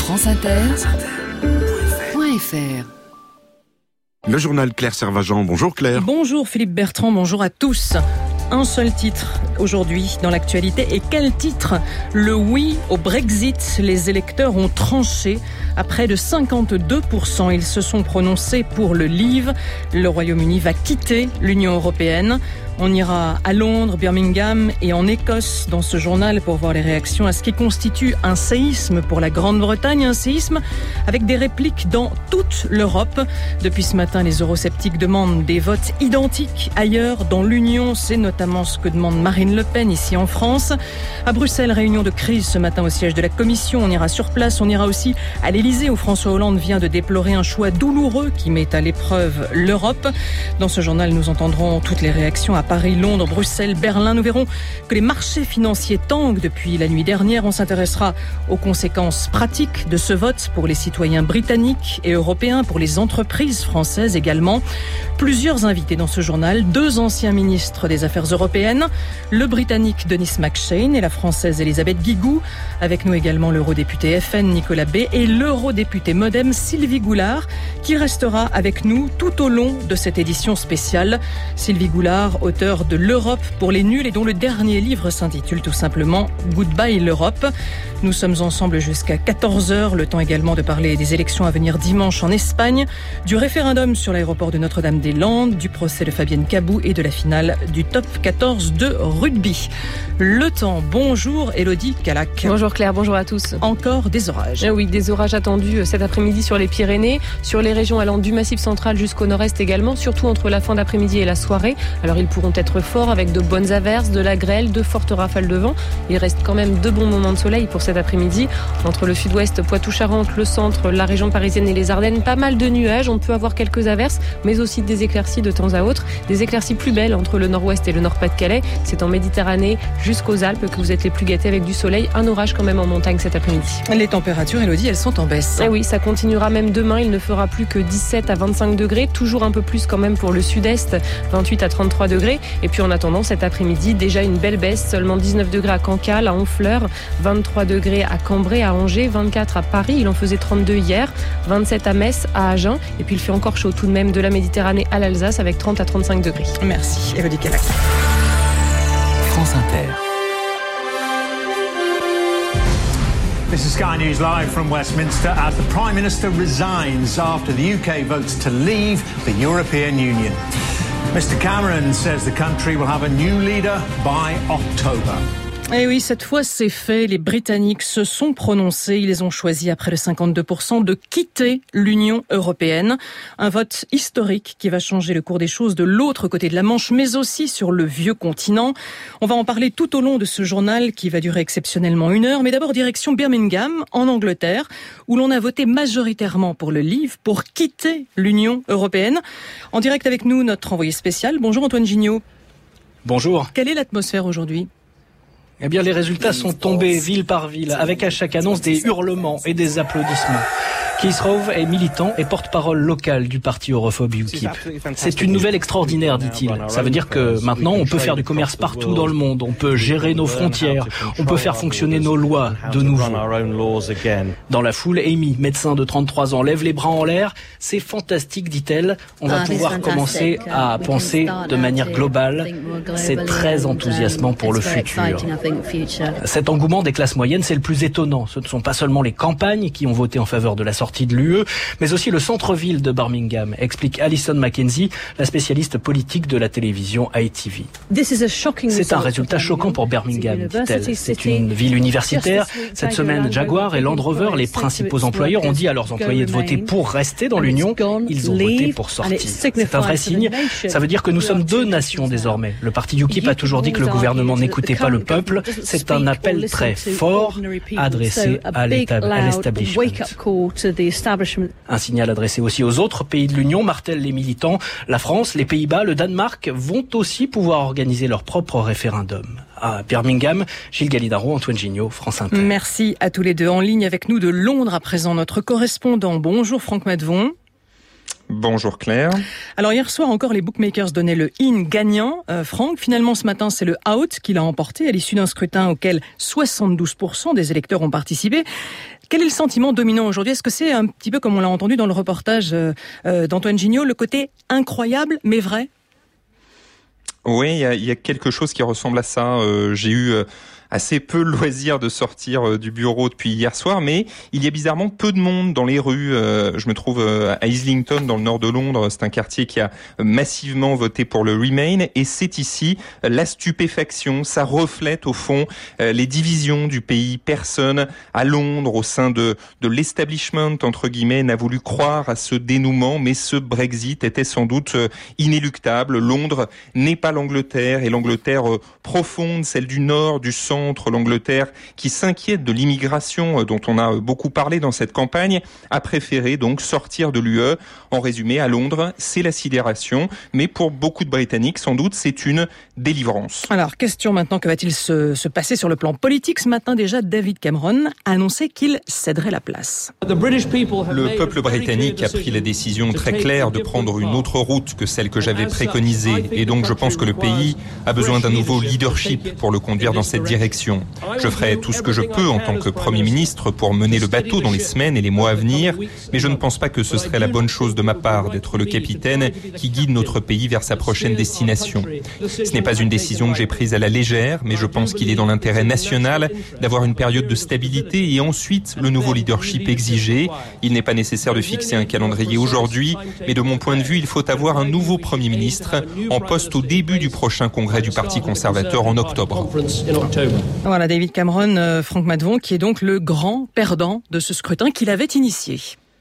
franceinter.fr. Le journal Claire Servageant. Bonjour Claire. Bonjour Philippe Bertrand, bonjour à tous. Un seul titre aujourd'hui dans l'actualité. Et quel titre ? Le oui au Brexit. Les électeurs ont tranché. À près de 52%, ils se sont prononcés pour le Leave. Le Royaume-Uni va quitter l'Union européenne. On ira à Londres, Birmingham et en Écosse dans ce journal pour voir les réactions à ce qui constitue un séisme pour la Grande-Bretagne. Un séisme avec des répliques dans toute l'Europe. Depuis ce matin, les eurosceptiques demandent des votes identiques ailleurs dans l'Union. C'est notamment ce que demande Marine Le Pen ici en France. À Bruxelles, réunion de crise ce matin au siège de la Commission. On ira sur place, on ira aussi à l'Élysée où François Hollande vient de déplorer un choix douloureux qui met à l'épreuve l'Europe. Dans ce journal, nous entendrons toutes les réactions à Paris, Londres, Bruxelles, Berlin. Nous verrons que les marchés financiers tanguent depuis la nuit dernière. On s'intéressera aux conséquences pratiques de ce vote pour les citoyens britanniques et européens, pour les entreprises françaises également. Plusieurs invités dans ce journal, 2 anciens ministres des Affaires européennes, le Britannique Denis McShane et la Française Elisabeth Guigou. Avec nous également l'eurodéputé FN Nicolas B et l'eurodéputée Modem Sylvie Goulard, qui restera avec nous tout au long de cette édition spéciale. Sylvie Goulard, auteur de L'Europe pour les nuls et dont le dernier livre s'intitule tout simplement Goodbye l'Europe. Nous sommes ensemble jusqu'à 14h, le temps également de parler des élections à venir dimanche en Espagne, du référendum sur l'aéroport de Notre-Dame-des-Landes, du procès de Fabienne Cabou et de la finale du top 14 de rugby. Le temps, bonjour Élodie Calac. Bonjour Claire, bonjour à tous. Encore des orages. Oui, des orages attendus cet après-midi sur les Pyrénées, sur les régions allant du Massif central jusqu'au nord-est également, surtout entre la fin d'après-midi et la soirée. Alors ils pourront être forts avec de bonnes averses, de la grêle, de fortes rafales de vent. Il reste quand même de bons moments de soleil pour cet après-midi. Entre le sud-ouest, Poitou-Charentes, le centre, la région parisienne et les Ardennes, pas mal de nuages. On peut avoir quelques averses, mais aussi des éclaircies de temps à autre. Des éclaircies plus belles entre le nord-ouest et le nord-pas-de-Calais. C'est en Méditerranée jusqu'aux Alpes que vous êtes les plus gâtés avec du soleil. Un orage quand même en montagne cet après-midi. Les températures, Élodie, elles sont en baisse. Eh oui, ça continuera même demain. Il ne fera plus que 17 à 25 degrés. Toujours un peu plus quand même pour le sud-est. 28 à 33 degrés. Et puis en attendant, cet après-midi, déjà une belle baisse. Seulement 19 degrés à Cancale, à Honfleur. 23 degrés à Cambrai, à Angers. 24 à Paris. Il en faisait 32 hier. 27 à Metz, à Agen. Et puis il fait encore chaud tout de même de la Méditerranée à l'Alsace avec 30 à 35 degrés. Merci, Élodie Calac. France Inter. This is Sky News live from Westminster as the Prime Minister resigns after the UK votes to leave the European Union. Mr. Cameron says the country will have a new leader by October. Et oui, cette fois c'est fait, les Britanniques se sont prononcés, ils ont choisi à près de 52% de quitter l'Union européenne. Un vote historique qui va changer le cours des choses de l'autre côté de la Manche, mais aussi sur le vieux continent. On va en parler tout au long de ce journal qui va durer exceptionnellement 1 heure, mais d'abord direction Birmingham, en Angleterre, où l'on a voté majoritairement pour le Leave, pour quitter l'Union européenne. En direct avec nous, notre envoyé spécial. Bonjour Antoine Gignot. Bonjour. Quelle est l'atmosphère aujourd'hui ? Eh bien, les résultats sont tombés ville par ville, avec à chaque annonce des hurlements et des applaudissements. Keith Rowe est militant et porte-parole local du parti europhobe UKIP. C'est une nouvelle extraordinaire, dit-il. Ça veut dire que maintenant, on peut faire du commerce partout dans le monde, on peut gérer nos frontières, on peut faire fonctionner nos lois de nouveau. Dans la foule, Amy, médecin de 33 ans, lève les bras en l'air. C'est fantastique, dit-elle. On va pouvoir commencer à penser de manière globale. C'est très enthousiasmant pour le futur. Cet engouement des classes moyennes, c'est le plus étonnant. Ce ne sont pas seulement les campagnes qui ont voté en faveur de la sortie de l'UE, mais aussi le centre-ville de Birmingham, explique Alison Mackenzie, la spécialiste politique de la télévision ITV. C'est un résultat choquant pour Birmingham, dit-elle. C'est une ville universitaire. Cette semaine, Jaguar et Land Rover, les principaux employeurs, ont dit à leurs employés de voter pour rester dans l'Union. Ils ont voté pour sortir. C'est un vrai signe. Ça veut dire que nous sommes 2 nations désormais. Le parti UKIP a toujours dit que le gouvernement n'écoutait pas le peuple. C'est un appel très fort adressé à l'establishment. Un signal adressé aussi aux autres pays de l'Union, martèlent les militants. La France, les Pays-Bas, le Danemark vont aussi pouvoir organiser leur propre référendum. À Birmingham, Gilles Galidaro, Antoine Gignot, France Inter. Merci à tous les deux. En ligne avec nous de Londres à présent, notre correspondant. Bonjour Franck Maddevon. Bonjour Claire. Alors hier soir encore, les bookmakers donnaient le in gagnant. Franck, finalement ce matin, c'est le out qui l'a emporté à l'issue d'un scrutin auquel 72% des électeurs ont participé. Quel est le sentiment dominant aujourd'hui ? Est-ce que c'est un petit peu comme on l'a entendu dans le reportage d'Antoine Gignot, le côté incroyable mais vrai ? Oui, il y a quelque chose qui ressemble à ça. J'ai eu assez peu le loisir de sortir du bureau depuis hier soir, mais il y a bizarrement peu de monde dans les rues. Je me trouve à Islington, dans le nord de Londres. C'est un quartier qui a massivement voté pour le Remain, et c'est ici la stupéfaction. Ça reflète au fond les divisions du pays. Personne à Londres, au sein de l'establishment, entre guillemets, n'a voulu croire à ce dénouement, mais ce Brexit était sans doute inéluctable. Londres n'est pas l'Angleterre, et l'Angleterre profonde, celle du nord, du centre, l'Angleterre qui s'inquiète de l'immigration dont on a beaucoup parlé dans cette campagne, a préféré donc sortir de l'UE. En résumé, à Londres, c'est la sidération, mais pour beaucoup de Britanniques, sans doute, c'est une délivrance. Alors, question maintenant, que va-t-il se passer sur le plan politique ? Ce matin déjà, David Cameron a annoncé qu'il céderait la place. Le peuple britannique a pris la décision très claire de prendre une autre route que celle que j'avais préconisée, et donc je pense que le pays a besoin d'un nouveau leadership pour le conduire dans cette direction. Je ferai tout ce que je peux en tant que Premier ministre pour mener le bateau dans les semaines et les mois à venir, mais je ne pense pas que ce serait la bonne chose de ma part d'être le capitaine qui guide notre pays vers sa prochaine destination. Ce n'est pas une décision que j'ai prise à la légère, mais je pense qu'il est dans l'intérêt national d'avoir une période de stabilité et ensuite le nouveau leadership exigé. Il n'est pas nécessaire de fixer un calendrier aujourd'hui, mais de mon point de vue, il faut avoir un nouveau Premier ministre en poste au début du prochain congrès du Parti conservateur en octobre. Voilà, David Cameron, Franck Maddevon, qui est donc le grand perdant de ce scrutin qu'il avait initié.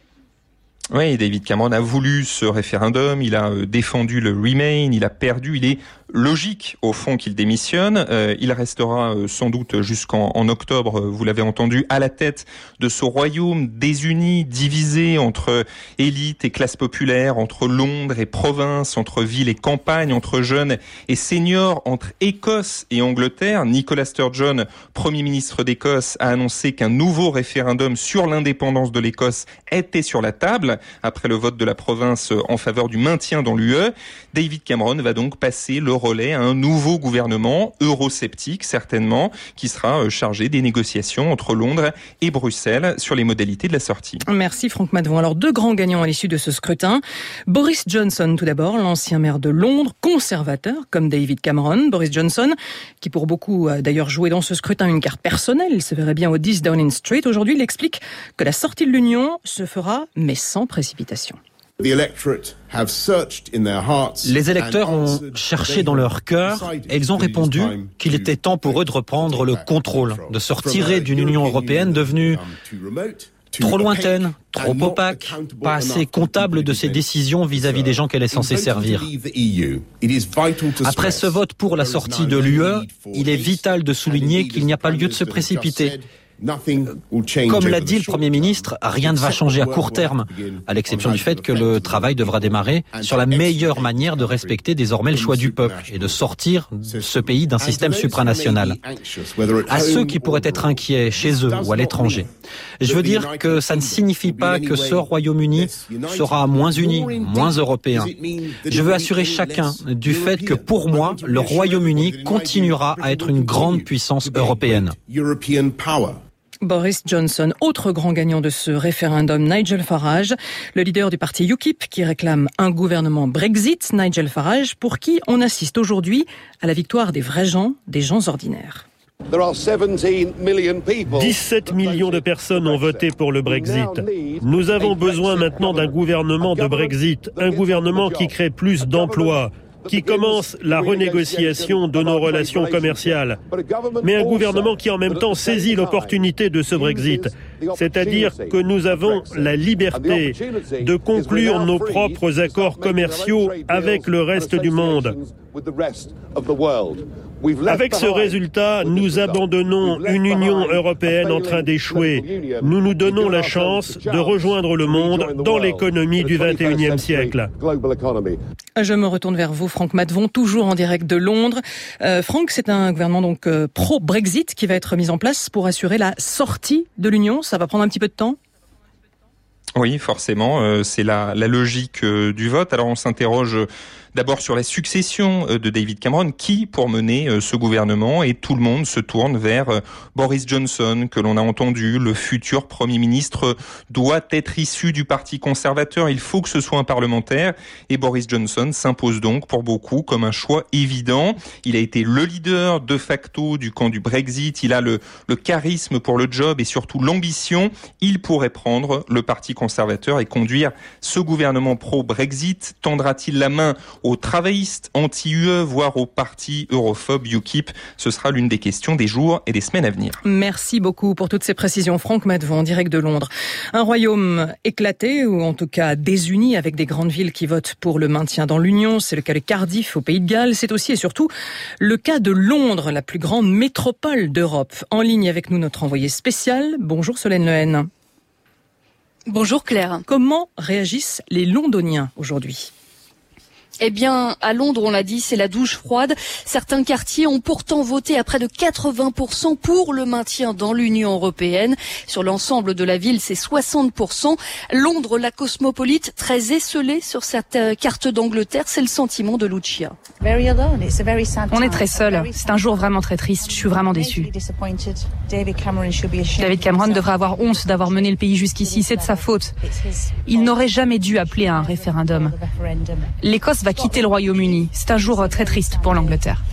Oui, David Cameron a voulu ce référendum, il a défendu le Remain, il a perdu, il est logique au fond qu'il démissionne. Il restera sans doute jusqu'en octobre, vous l'avez entendu, à la tête de ce royaume désuni, divisé entre élite et classe populaire, entre Londres et province, entre ville et campagne, entre jeunes et seniors, entre Écosse et Angleterre. Nicola Sturgeon, Premier ministre d'Écosse, a annoncé qu'un nouveau référendum sur l'indépendance de l'Écosse était sur la table après le vote de la province en faveur du maintien dans l'UE. David Cameron va donc passer le relais à un nouveau gouvernement, eurosceptique certainement, qui sera chargé des négociations entre Londres et Bruxelles sur les modalités de la sortie. Merci Franck Maddevon. Alors, deux grands gagnants à l'issue de ce scrutin. Boris Johnson tout d'abord, l'ancien maire de Londres, conservateur comme David Cameron. Boris Johnson, qui pour beaucoup a d'ailleurs joué dans ce scrutin une carte personnelle, il se verrait bien au 10 Downing Street. Aujourd'hui, il explique que la sortie de l'Union se fera, mais sans précipitation. Les électeurs ont cherché dans leur cœur et ils ont répondu qu'il était temps pour eux de reprendre le contrôle, de se retirer d'une Union européenne devenue trop lointaine, trop opaque, pas assez comptable de ses décisions vis-à-vis des gens qu'elle est censée servir. Après ce vote pour la sortie de l'UE, il est vital de souligner qu'il n'y a pas lieu de se précipiter. Comme l'a dit le Premier ministre, rien ne va changer à court terme, à l'exception du fait que le travail devra démarrer sur la meilleure manière de respecter désormais le choix du peuple et de sortir ce pays d'un système supranational. À ceux qui pourraient être inquiets chez eux ou à l'étranger, je veux dire que ça ne signifie pas que ce Royaume-Uni sera moins uni, moins européen. Je veux assurer chacun du fait que pour moi, le Royaume-Uni continuera à être une grande puissance européenne. Boris Johnson, autre grand gagnant de ce référendum, Nigel Farage, le leader du parti UKIP qui réclame un gouvernement Brexit. Nigel Farage, pour qui on assiste aujourd'hui à la victoire des vrais gens, des gens ordinaires. 17 millions de personnes ont voté pour le Brexit. Nous avons besoin maintenant d'un gouvernement de Brexit, un gouvernement qui crée plus d'emplois, qui commence la renégociation de nos relations commerciales, mais un gouvernement qui en même temps saisit l'opportunité de ce Brexit, c'est-à-dire que nous avons la liberté de conclure nos propres accords commerciaux avec le reste du monde. Avec ce résultat, nous abandonnons une Union européenne en train d'échouer. Nous nous donnons la chance de rejoindre le monde dans l'économie du XXIe siècle. Je me retourne vers vous, Franck Maddevon, toujours en direct de Londres. Franck, c'est un gouvernement donc pro-Brexit qui va être mis en place pour assurer la sortie de l'Union. Ça va prendre un petit peu de temps ? Oui, forcément, c'est la logique du vote. Alors on s'interroge D'abord sur la succession de David Cameron, qui pour mener ce gouvernement, et tout le monde se tourne vers Boris Johnson, que l'on a entendu, le futur Premier ministre doit être issu du Parti conservateur, il faut que ce soit un parlementaire, et Boris Johnson s'impose donc pour beaucoup comme un choix évident. Il a été le leader de facto du camp du Brexit, il a le charisme pour le job et surtout l'ambition. Il pourrait prendre le Parti conservateur et conduire ce gouvernement pro-Brexit. Tendra-t-il la main aux travaillistes anti-UE, voire au parti europhobe UKIP? Ce sera l'une des questions des jours et des semaines à venir. Merci beaucoup pour toutes ces précisions. Franck Madevon, en direct de Londres. Un royaume éclaté, ou en tout cas désuni, avec des grandes villes qui votent pour le maintien dans l'Union. C'est le cas de Cardiff au Pays de Galles. C'est aussi et surtout le cas de Londres, la plus grande métropole d'Europe. En ligne avec nous, notre envoyé spécial. Bonjour Solène Lehen. Bonjour Claire. Comment réagissent les Londoniens aujourd'hui ? Eh bien, à Londres, on l'a dit, c'est la douche froide. Certains quartiers ont pourtant voté à près de 80% pour le maintien dans l'Union européenne. Sur l'ensemble de la ville, c'est 60%. Londres, la cosmopolite, très esselée sur cette carte d'Angleterre, c'est le sentiment de Lucia. On est très seul. C'est un jour vraiment très triste. Je suis vraiment déçue. David Cameron devrait avoir honte d'avoir mené le pays jusqu'ici. C'est de sa faute. Il n'aurait jamais dû appeler à un référendum. L'Écosse va quitter le Royaume-Uni. C'est un jour très triste pour l'Angleterre.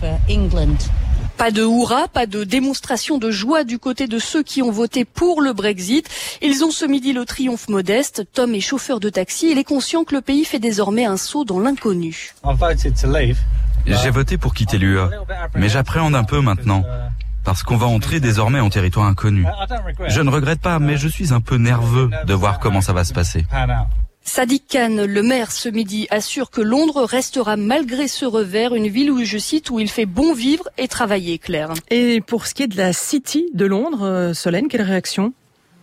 Pas de hurrah, pas de démonstration de joie du côté de ceux qui ont voté pour le Brexit. Ils ont ce midi le triomphe modeste. Tom est chauffeur de taxi. Il est conscient que le pays fait désormais un saut dans l'inconnu. J'ai voté pour quitter l'UE, mais j'appréhende un peu maintenant, parce qu'on va entrer désormais en territoire inconnu. Je ne regrette pas, mais je suis un peu nerveux de voir comment ça va se passer. Sadiq Khan, le maire, ce midi, assure que Londres restera malgré ce revers une ville où, je cite, où il fait bon vivre et travailler, Claire. Et pour ce qui est de la City de Londres, Solène, quelle réaction ?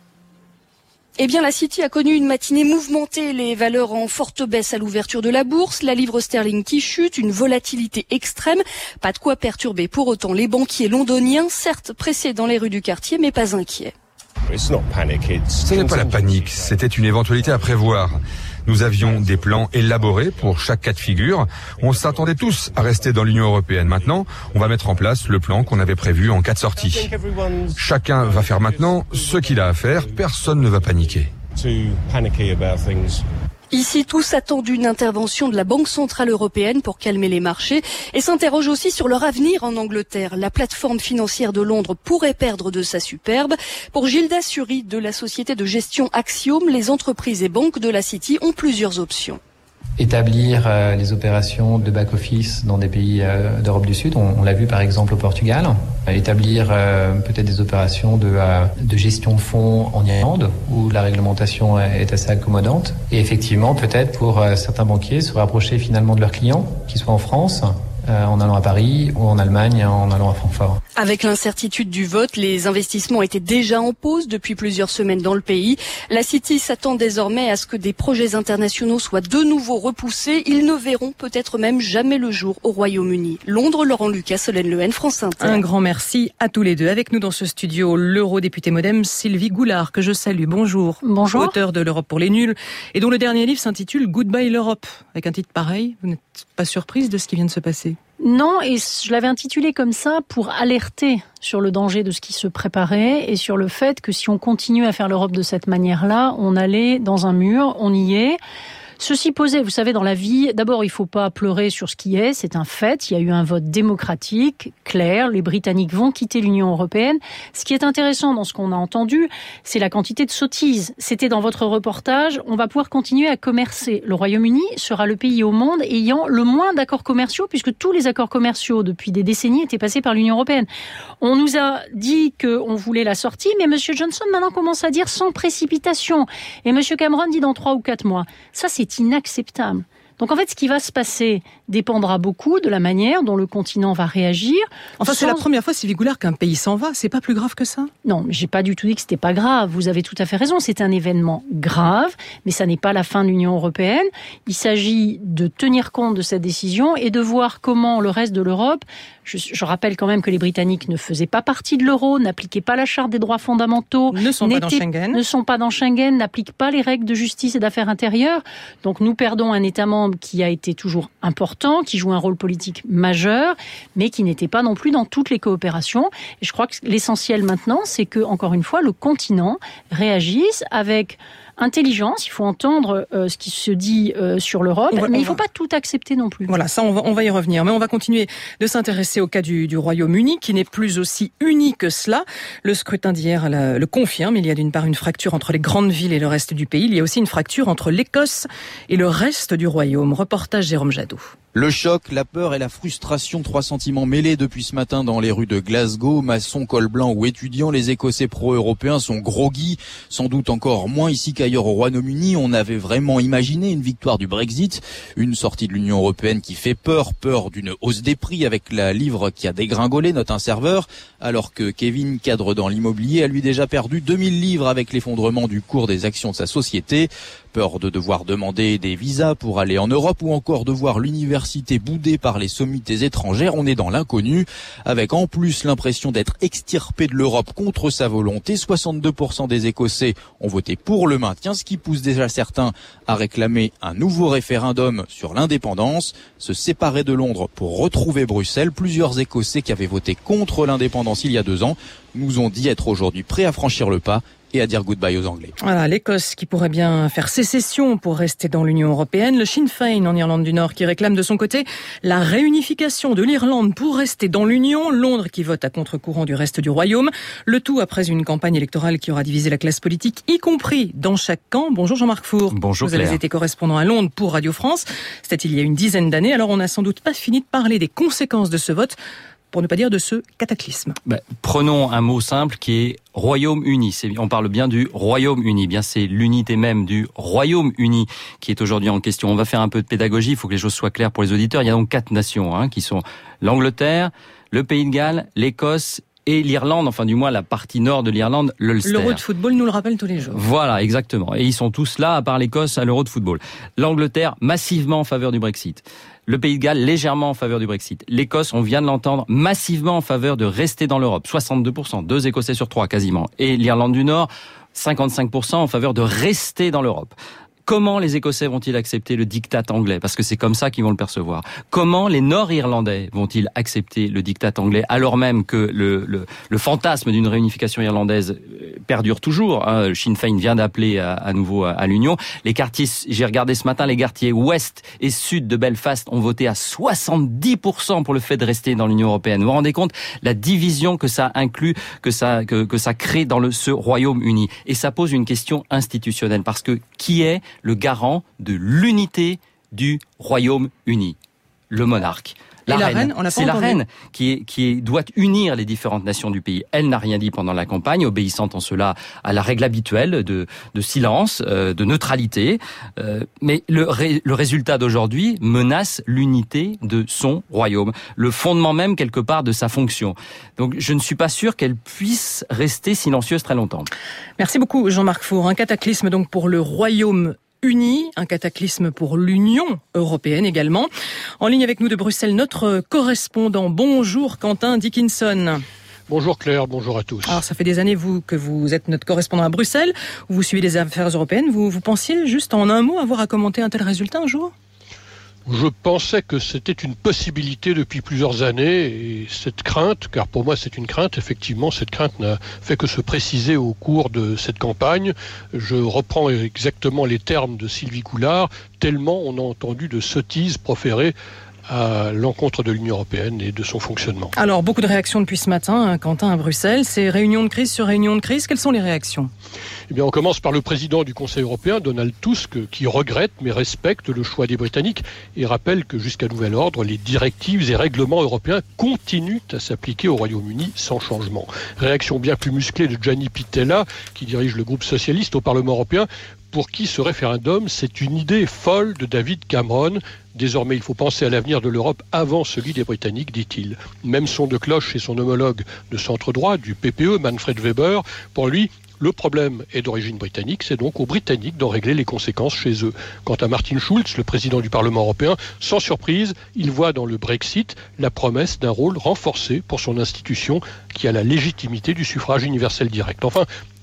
Eh bien, la City a connu une matinée mouvementée, les valeurs en forte baisse à l'ouverture de la bourse, la livre sterling qui chute, une volatilité extrême. Pas de quoi perturber pour autant les banquiers londoniens, certes pressés dans les rues du quartier, mais pas inquiets. Ce n'est pas la panique, c'était une éventualité à prévoir. Nous avions des plans élaborés pour chaque cas de figure. On s'attendait tous à rester dans l'Union européenne. Maintenant, on va mettre en place le plan qu'on avait prévu en cas de sortie. Chacun va faire maintenant ce qu'il a à faire. Personne ne va paniquer. Ici, tous attendent une intervention de la Banque centrale européenne pour calmer les marchés et s'interrogent aussi sur leur avenir en Angleterre. La plateforme financière de Londres pourrait perdre de sa superbe. Pour Gilda Suri de la société de gestion Axiom, les entreprises et banques de la City ont plusieurs options. Établir les opérations de back-office dans des pays d'Europe du Sud, on l'a vu par exemple au Portugal. Établir peut-être des opérations de gestion de fonds en Irlande, où la réglementation est assez accommodante. Et effectivement, peut-être pour certains banquiers, se rapprocher finalement de leurs clients, qu'ils soient en France, en allant à Paris ou en Allemagne en allant à Francfort. Avec l'incertitude du vote, les investissements étaient déjà en pause depuis plusieurs semaines dans le pays. La City s'attend désormais à ce que des projets internationaux soient de nouveau repoussés. Ils ne verront peut-être même jamais le jour au Royaume-Uni. Londres, Laurent Lucas, Solène Lehen, France Inter. Un grand merci à tous les deux. Avec nous dans ce studio, l'eurodéputée Modem Sylvie Goulard, que je salue. Bonjour. Bonjour. Auteur de L'Europe pour les nuls et dont le dernier livre s'intitule Goodbye l'Europe. Avec un titre pareil, vous n'êtes pas surprise de ce qui vient de se passer ? Non, et je l'avais intitulé comme ça pour alerter sur le danger de ce qui se préparait et sur le fait que si on continue à faire l'Europe de cette manière-là, on allait dans un mur, on y est. Ceci posé, vous savez, dans la vie, d'abord, il ne faut pas pleurer sur ce qui est, c'est un fait. Il y a eu un vote démocratique, clair. Les Britanniques vont quitter l'Union européenne. Ce qui est intéressant dans ce qu'on a entendu, c'est la quantité de sottises. C'était dans votre reportage, on va pouvoir continuer à commercer. Le Royaume-Uni sera le pays au monde ayant le moins d'accords commerciaux, puisque tous les accords commerciaux depuis des décennies étaient passés par l'Union européenne. On nous a dit qu'on voulait la sortie, mais M. Johnson maintenant commence à dire sans précipitation. Et M. Cameron dit dans 3 ou 4 mois. Ça, c'est inacceptable. Donc en fait, ce qui va se passer dépendra beaucoup de la manière dont le continent va réagir. Enfin, c'est la première fois, Sylvie Goulard, qu'un pays s'en va. C'est pas plus grave que ça ? Non, mais j'ai pas du tout dit que c'était pas grave. Vous avez tout à fait raison. C'est un événement grave, mais ça n'est pas la fin de l'Union européenne. Il s'agit de tenir compte de cette décision et de voir comment le reste de l'Europe. Je rappelle quand même que les Britanniques ne faisaient pas partie de l'euro, n'appliquaient pas la charte des droits fondamentaux, ne sont pas dans Schengen, n'appliquent pas les règles de justice et d'affaires intérieures. Donc nous perdons un État membre ensemble qui a été toujours important, qui joue un rôle politique majeur, mais qui n'était pas non plus dans toutes les coopérations. Et je crois que l'essentiel maintenant, c'est que, encore une fois, le continent réagisse avec intelligence. Il faut entendre ce qui se dit sur l'Europe, mais il ne faut pas tout accepter non plus. Voilà, ça on va y revenir. Mais on va continuer de s'intéresser au cas du Royaume-Uni, qui n'est plus aussi uni que cela. Le scrutin d'hier le confirme. Il y a d'une part une fracture entre les grandes villes et le reste du pays. Il y a aussi une fracture entre l'Écosse et le reste du Royaume. Reportage Jérôme Jadot. Le choc, la peur et la frustration, 3 sentiments mêlés depuis ce matin dans les rues de Glasgow. Maçons, col blanc ou étudiants, les Écossais pro-européens sont groggy, sans doute encore moins ici qu'ailleurs au Royaume-Uni. On avait vraiment imaginé une victoire du Brexit, une sortie de l'Union européenne qui fait peur d'une hausse des prix avec la livre qui a dégringolé, note un serveur, alors que Kevin, cadre dans l'immobilier, a lui déjà perdu 2000 livres avec l'effondrement du cours des actions de sa société. Peur de devoir demander des visas pour aller en Europe ou encore de voir l'université boudée par les sommités étrangères. On est dans l'inconnu, avec en plus l'impression d'être extirpé de l'Europe contre sa volonté. 62% des Écossais ont voté pour le maintien, ce qui pousse déjà certains à réclamer un nouveau référendum sur l'indépendance. Se séparer de Londres pour retrouver Bruxelles. Plusieurs Écossais qui avaient voté contre l'indépendance il y a 2 ans nous ont dit être aujourd'hui prêts à franchir le pas et à dire goodbye aux Anglais. Voilà, l'Écosse qui pourrait bien faire sécession pour rester dans l'Union européenne. Le Sinn Féin en Irlande du Nord qui réclame de son côté la réunification de l'Irlande pour rester dans l'Union. Londres qui vote à contre-courant du reste du Royaume. Le tout après une campagne électorale qui aura divisé la classe politique, y compris dans chaque camp. Bonjour Jean-Marc Four. Bonjour Claire. Vous avez été correspondant à Londres pour Radio France. C'était il y a une dizaine d'années. Alors on n'a sans doute pas fini de parler des conséquences de ce vote, pour ne pas dire de ce cataclysme. Prenons un mot simple qui est Royaume-Uni. On parle bien du Royaume-Uni. Bien, c'est l'unité même du Royaume-Uni qui est aujourd'hui en question. On va faire un peu de pédagogie. Il faut que les choses soient claires pour les auditeurs. Il y a donc 4 nations qui sont l'Angleterre, le Pays de Galles, l'Écosse et l'Irlande, enfin du moins la partie nord de l'Irlande, l'Ulster. L'Euro de football nous le rappelle tous les jours. Voilà, exactement. Et ils sont tous là, à part l'Écosse, à l'Euro de football. L'Angleterre, massivement en faveur du Brexit. Le Pays de Galles, légèrement en faveur du Brexit. L'Écosse, on vient de l'entendre, massivement en faveur de rester dans l'Europe. 62%, 2 Écossais sur 3 quasiment. Et l'Irlande du Nord, 55% en faveur de rester dans l'Europe. Comment les Écossais vont-ils accepter le diktat anglais? Parce que c'est comme ça qu'ils vont le percevoir. Comment les Nord-Irlandais vont-ils accepter le diktat anglais alors même que le fantasme d'une réunification irlandaise perdure toujours? Le Sinn Féin vient d'appeler à nouveau à l'Union. Les quartiers, j'ai regardé ce matin, les quartiers ouest et sud de Belfast ont voté à 70% pour le fait de rester dans l'Union européenne. Vous vous rendez compte la division que ça inclut, que ça crée dans ce Royaume-Uni? Et ça pose une question institutionnelle parce que qui est le garant de l'unité du Royaume-Uni? Le monarque. La reine, c'est la reine qui doit unir les différentes nations du pays. Elle n'a rien dit pendant la campagne, obéissant en cela à la règle habituelle de silence, de neutralité. Mais le résultat d'aujourd'hui menace l'unité de son royaume, le fondement même quelque part de sa fonction. Donc je ne suis pas sûr qu'elle puisse rester silencieuse très longtemps. Merci beaucoup Jean-Marc Four. Un cataclysme donc pour le Royaume uni, un cataclysme pour l'Union européenne également. En ligne avec nous de Bruxelles, notre correspondant. Bonjour Quentin Dickinson. Bonjour Claire, bonjour à tous. Alors ça fait des années que vous êtes notre correspondant à Bruxelles, où vous suivez les affaires européennes. Vous pensiez juste en un mot avoir à commenter un tel résultat un jour ? Je pensais que c'était une possibilité depuis plusieurs années et cette crainte, car pour moi c'est une crainte, effectivement cette crainte n'a fait que se préciser au cours de cette campagne. Je reprends exactement les termes de Sylvie Goulard, tellement on a entendu de sottises proférées à l'encontre de l'Union européenne et de son fonctionnement. Alors, beaucoup de réactions depuis ce matin, Quentin, à Bruxelles. C'est réunion de crise sur réunion de crise. Quelles sont les réactions ? Eh bien, on commence par le président du Conseil européen, Donald Tusk, qui regrette mais respecte le choix des Britanniques et rappelle que jusqu'à nouvel ordre, les directives et règlements européens continuent à s'appliquer au Royaume-Uni sans changement. Réaction bien plus musclée de Gianni Pittella, qui dirige le groupe socialiste au Parlement européen, pour qui ce référendum, c'est une idée folle de David Cameron. Désormais, il faut penser à l'avenir de l'Europe avant celui des Britanniques, dit-il. Même son de cloche chez son homologue de centre-droit, du PPE, Manfred Weber. Pour lui, le problème est d'origine britannique, c'est donc aux Britanniques d'en régler les conséquences chez eux. Quant à Martin Schulz, le président du Parlement européen, sans surprise, il voit dans le Brexit la promesse d'un rôle renforcé pour son institution qui a la légitimité du suffrage universel direct. Enfin,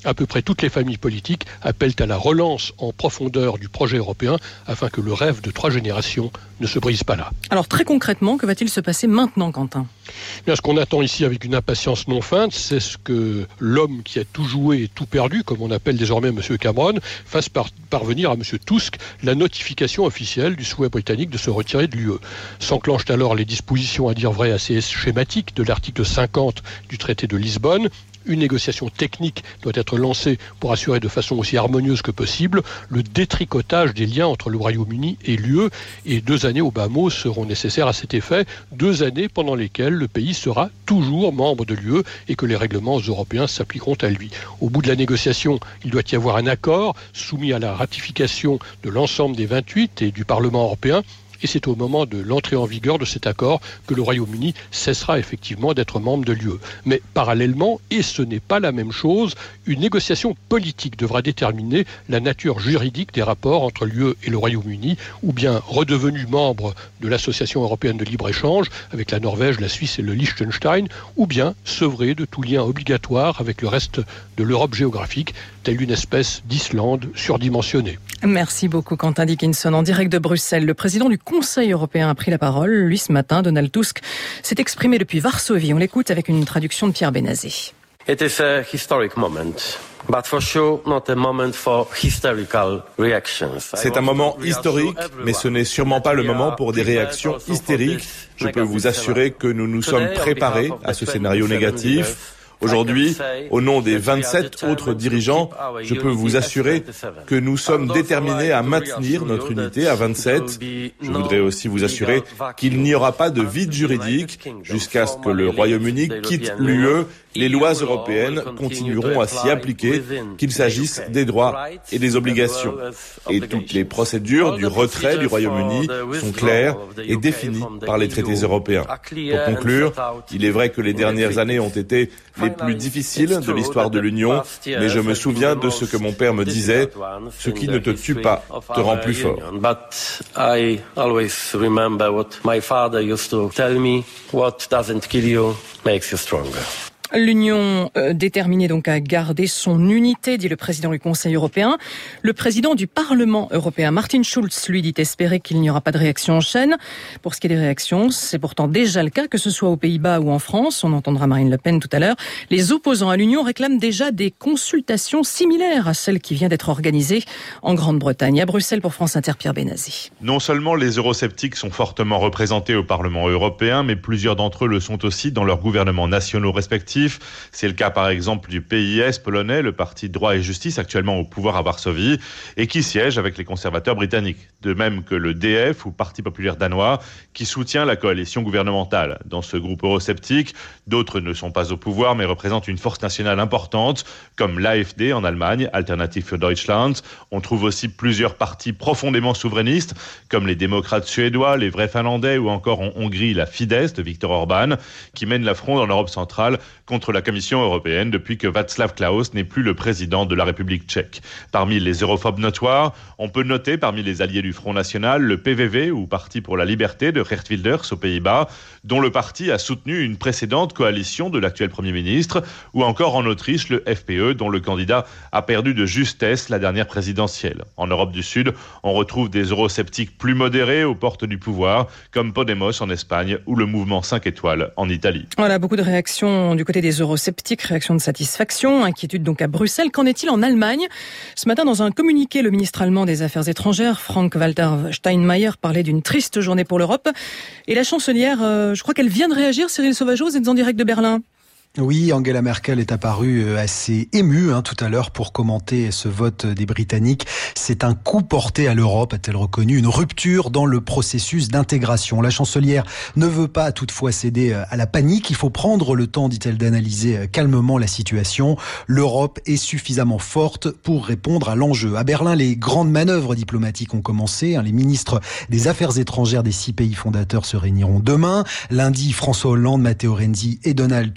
À peu près toutes les familles politiques appellent à la relance en profondeur du projet européen afin que le rêve de 3 générations ne se brise pas là. Alors très concrètement, que va-t-il se passer maintenant, Quentin ? Bien, ce qu'on attend ici avec une impatience non feinte, c'est ce que l'homme qui a tout joué et tout perdu, comme on appelle désormais M. Cameron, fasse parvenir à M. Tusk la notification officielle du souhait britannique de se retirer de l'UE. S'enclenchent alors les dispositions, à dire vrai, assez schématiques de l'article 50 du traité de Lisbonne. Une négociation technique doit être lancée pour assurer de façon aussi harmonieuse que possible le détricotage des liens entre le Royaume-Uni et l'UE. Et 2 années au bas mot seront nécessaires à cet effet. 2 années pendant lesquelles le pays sera toujours membre de l'UE et que les règlements européens s'appliqueront à lui. Au bout de la négociation, il doit y avoir un accord soumis à la ratification de l'ensemble des 28 et du Parlement européen. Et c'est au moment de l'entrée en vigueur de cet accord que le Royaume-Uni cessera effectivement d'être membre de l'UE. Mais parallèlement, et ce n'est pas la même chose, une négociation politique devra déterminer la nature juridique des rapports entre l'UE et le Royaume-Uni, ou bien redevenu membre de l'Association européenne de libre-échange avec la Norvège, la Suisse et le Liechtenstein, ou bien sevré de tout lien obligatoire avec le reste de l'Europe géographique, telle une espèce d'Islande surdimensionnée. Merci beaucoup Quentin Dickinson. En direct de Bruxelles, le président du Conseil européen a pris la parole. Lui, ce matin, Donald Tusk s'est exprimé depuis Varsovie. On l'écoute avec une traduction de Pierre Bénazé. It is a historic moment. But for sure not a moment for hysterical reactions. C'est un moment historique, mais ce n'est sûrement pas le moment pour des réactions hystériques. Je peux vous assurer que nous nous sommes préparés à ce scénario négatif. Aujourd'hui, au nom des 27 autres dirigeants, je peux vous assurer que nous sommes déterminés à maintenir notre unité à 27. Je voudrais aussi vous assurer qu'il n'y aura pas de vide juridique jusqu'à ce que le Royaume-Uni quitte l'UE. Les lois européennes continueront à s'y appliquer, qu'il s'agisse des droits et des obligations. Et toutes les procédures du retrait du Royaume-Uni sont claires et définies par les traités européens. Pour conclure, il est vrai que les dernières années ont été les plus difficiles de l'histoire de l'Union, mais je me souviens de ce que mon père me disait, ce qui ne te tue pas te rend plus fort. But I always remember what my father used to tell me, what doesn't kill you makes you stronger. L'Union déterminée donc à garder son unité, dit le président du Conseil européen. Le président du Parlement européen, Martin Schulz, lui dit espérer qu'il n'y aura pas de réaction en chaîne. Pour ce qui est des réactions, c'est pourtant déjà le cas, que ce soit aux Pays-Bas ou en France. On entendra Marine Le Pen tout à l'heure. Les opposants à l'Union réclament déjà des consultations similaires à celle qui vient d'être organisée en Grande-Bretagne. À Bruxelles pour France Inter, Pierre Bénazé. Non seulement les eurosceptiques sont fortement représentés au Parlement européen, mais plusieurs d'entre eux le sont aussi dans leurs gouvernements nationaux respectifs. C'est le cas par exemple du PIS polonais, le parti Droit et Justice, actuellement au pouvoir à Varsovie, et qui siège avec les conservateurs britanniques. De même que le DF, ou Parti populaire danois, qui soutient la coalition gouvernementale. Dans ce groupe eurosceptique, d'autres ne sont pas au pouvoir, mais représentent une force nationale importante, comme l'AfD en Allemagne, Alternative für Deutschland. On trouve aussi plusieurs partis profondément souverainistes, comme les démocrates suédois, les vrais finlandais, ou encore en Hongrie, la Fidesz de Viktor Orban, qui mène l'affront dans l'Europe centrale contre la Commission européenne depuis que Václav Klaus n'est plus le président de la République tchèque. Parmi les europhobes notoires, on peut noter parmi les alliés du Front National le PVV, ou Parti pour la Liberté de Geert Wilders aux Pays-Bas, dont le parti a soutenu une précédente coalition de l'actuel Premier ministre, ou encore en Autriche le FPE, dont le candidat a perdu de justesse la dernière présidentielle. En Europe du Sud, on retrouve des eurosceptiques plus modérés aux portes du pouvoir, comme Podemos en Espagne ou le mouvement 5 étoiles en Italie. Voilà, beaucoup de réactions du côté des eurosceptiques, réaction de satisfaction, inquiétude donc à Bruxelles. Qu'en est-il en Allemagne ? Ce matin, dans un communiqué, le ministre allemand des Affaires étrangères, Frank-Walter Steinmeier, parlait d'une triste journée pour l'Europe. Et la chancelière, je crois qu'elle vient de réagir. Cyril Sauvageau, vous êtes en direct de Berlin. Oui, Angela Merkel est apparue assez émue tout à l'heure pour commenter ce vote des Britanniques. C'est un coup porté à l'Europe, a-t-elle reconnu, une rupture dans le processus d'intégration. La chancelière ne veut pas toutefois céder à la panique. Il faut prendre le temps, dit-elle, d'analyser calmement la situation. L'Europe est suffisamment forte pour répondre à l'enjeu. À Berlin, les grandes manœuvres diplomatiques ont commencé. Les ministres des Affaires étrangères des 6 pays fondateurs se réuniront demain. Lundi, François Hollande, Matteo Renzi et Donald Tusk viendront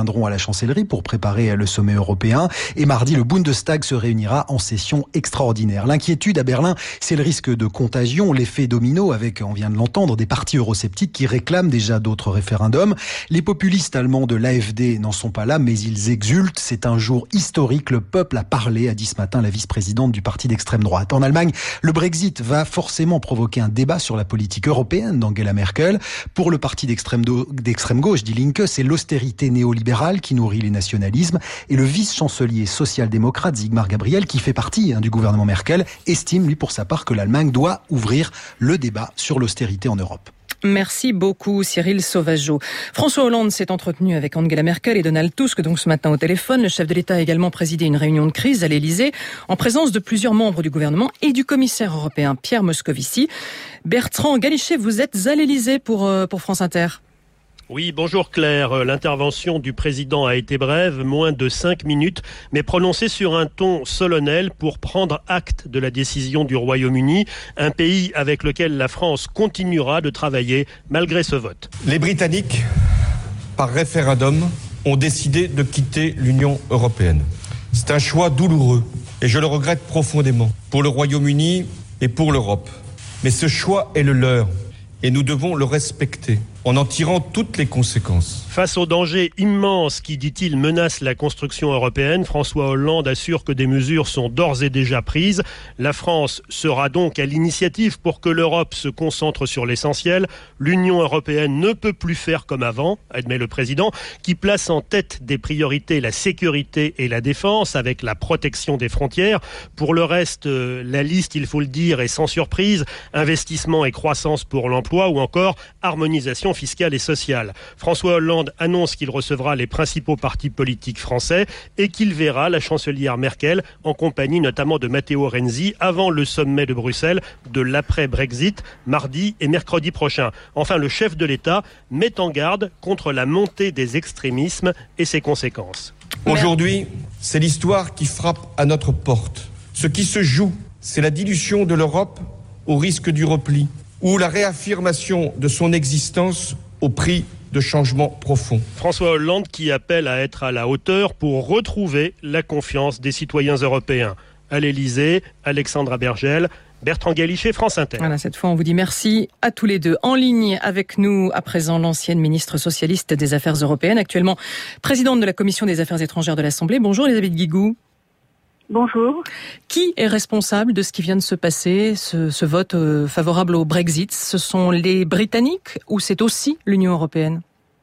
viendront à la chancellerie pour préparer le sommet européen. Et mardi, le Bundestag se réunira en session extraordinaire. L'inquiétude à Berlin, c'est le risque de contagion, l'effet domino avec, on vient de l'entendre, des partis eurosceptiques qui réclament déjà d'autres référendums. Les populistes allemands de l'AfD n'en sont pas là, mais ils exultent. C'est un jour historique. Le peuple a parlé, a dit ce matin la vice-présidente du parti d'extrême droite. En Allemagne, le Brexit va forcément provoquer un débat sur la politique européenne d'Angela Merkel. Pour le parti d'extrême gauche, Die Linke, c'est l'austérité néolibérale qui nourrit les nationalismes. Et le vice-chancelier social-démocrate Sigmar Gabriel, qui fait partie du gouvernement Merkel, estime, lui, pour sa part, que l'Allemagne doit ouvrir le débat sur l'austérité en Europe. Merci beaucoup Cyril Sauvageau. François Hollande s'est entretenu avec Angela Merkel et Donald Tusk donc ce matin au téléphone. Le chef de l'État a également présidé une réunion de crise à l'Élysée en présence de plusieurs membres du gouvernement et du commissaire européen Pierre Moscovici. Bertrand Galichet, vous êtes à l'Élysée pour France Inter. Oui, bonjour Claire. L'intervention du président a été brève, moins de 5 minutes, mais prononcée sur un ton solennel pour prendre acte de la décision du Royaume-Uni, un pays avec lequel la France continuera de travailler malgré ce vote. Les Britanniques, par référendum, ont décidé de quitter l'Union européenne. C'est un choix douloureux et je le regrette profondément pour le Royaume-Uni et pour l'Europe. Mais ce choix est le leur et nous devons le respecter en en tirant toutes les conséquences. Face au danger immense qui, dit-il, menace la construction européenne, François Hollande assure que des mesures sont d'ores et déjà prises. La France sera donc à l'initiative pour que l'Europe se concentre sur l'essentiel. L'Union européenne ne peut plus faire comme avant, admet le président, qui place en tête des priorités la sécurité et la défense avec la protection des frontières. Pour le reste, la liste, il faut le dire, est sans surprise. Investissement et croissance pour l'emploi ou encore harmonisation fiscale et sociale. François Hollande annonce qu'il recevra les principaux partis politiques français et qu'il verra la chancelière Merkel en compagnie notamment de Matteo Renzi avant le sommet de Bruxelles de l'après-Brexit mardi et mercredi prochain. Enfin, le chef de l'État met en garde contre la montée des extrémismes et ses conséquences. Aujourd'hui, c'est l'histoire qui frappe à notre porte. Ce qui se joue, c'est la dilution de l'Europe au risque du repli ou la réaffirmation de son existence au prix de changements profonds. François Hollande qui appelle à être à la hauteur pour retrouver la confiance des citoyens européens. À l'Élysée, Alexandra Bergel, Bertrand Galichet, France Inter. Voilà, cette fois on vous dit merci à tous les deux. En ligne avec nous à présent l'ancienne ministre socialiste des Affaires européennes, actuellement présidente de la Commission des Affaires étrangères de l'Assemblée. Bonjour Elisabeth Guigou. Bonjour. Qui est responsable de ce qui vient de se passer, ce vote favorable au Brexit? Ce sont les Britanniques ou c'est aussi l'Union européenne?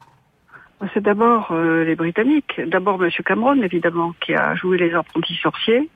C'est d'abord les Britanniques. D'abord M. Cameron, évidemment, qui a joué les apprentis sorciers.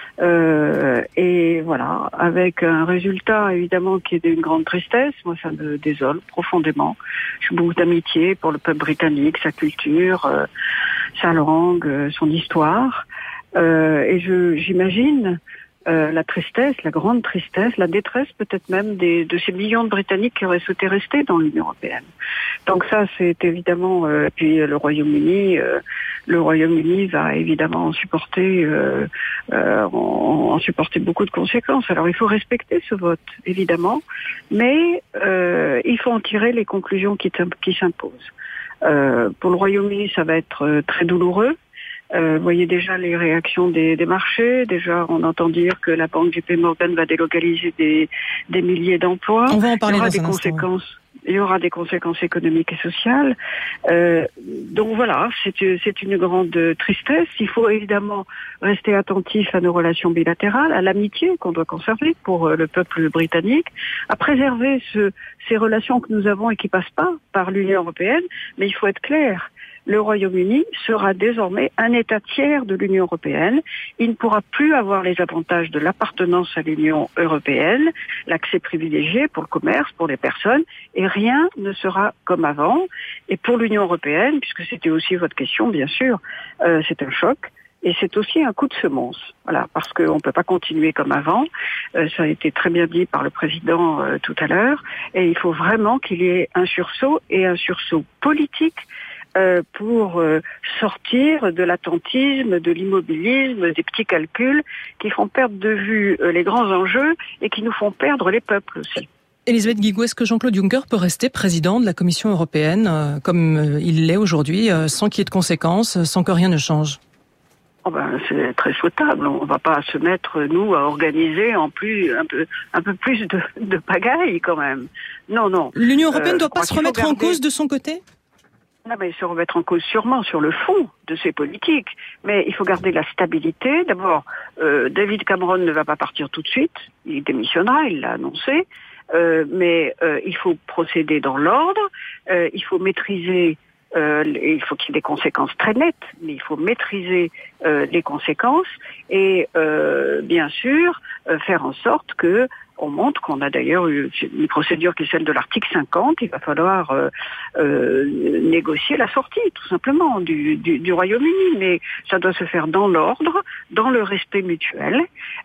Et voilà, avec un résultat, évidemment, qui est d'une grande tristesse. Moi, ça me désole profondément. J'ai beaucoup d'amitié pour le peuple britannique, sa culture, sa langue, son histoire. Et j'imagine la tristesse, la grande tristesse, la détresse peut-être même de ces millions de Britanniques qui auraient souhaité rester dans l'Union européenne. Donc ça, c'est évidemment. Puis le Royaume-Uni va évidemment en supporter beaucoup de conséquences. Alors il faut respecter ce vote, évidemment, mais il faut en tirer les conclusions qui s'imposent. Pour le Royaume-Uni, ça va être très douloureux. Vous voyez déjà les réactions des marchés. Déjà, on entend dire que la banque JP Morgan va délocaliser des milliers d'emplois. On va en parler il y aura dans des un conséquences. instant. Il y aura des conséquences économiques et sociales. Donc voilà, c'est une grande tristesse. Il faut évidemment rester attentif à nos relations bilatérales, à l'amitié qu'on doit conserver pour le peuple britannique, à préserver ces relations que nous avons et qui passent pas par l'Union européenne. Mais il faut être clair. Le Royaume-Uni sera désormais un État tiers de l'Union européenne. Il ne pourra plus avoir les avantages de l'appartenance à l'Union européenne, l'accès privilégié pour le commerce, pour les personnes, et rien ne sera comme avant. Et pour l'Union européenne, puisque c'était aussi votre question, bien sûr, c'est un choc. Et c'est aussi un coup de semonce, voilà, parce qu'on ne peut pas continuer comme avant. Ça a été très bien dit par le président tout à l'heure. Et il faut vraiment qu'il y ait un sursaut, et un sursaut politique, pour sortir de l'attentisme, de l'immobilisme, des petits calculs qui font perdre de vue les grands enjeux et qui nous font perdre les peuples aussi. Elisabeth Guigou, est-ce que Jean-Claude Juncker peut rester président de la Commission européenne comme il l'est aujourd'hui, sans qu'il y ait de conséquences, sans que rien ne change ? C'est très souhaitable. On va pas se mettre, nous, à organiser en plus un peu plus de pagaille quand même. Non. L'Union européenne ne doit pas se remettre en cause de son côté ? Non, mais se remettre en cause sûrement sur le fond de ces politiques. Mais il faut garder la stabilité. D'abord, David Cameron ne va pas partir tout de suite. Il démissionnera, il l'a annoncé. Mais il faut procéder dans l'ordre. Il faut maîtriser... il faut qu'il y ait des conséquences très nettes, mais il faut maîtriser les conséquences et bien sûr faire en sorte que on montre qu'on a d'ailleurs eu une procédure qui est celle de l'article 50. Il va falloir négocier la sortie, tout simplement, du Royaume-Uni. Mais ça doit se faire dans l'ordre, dans le respect mutuel,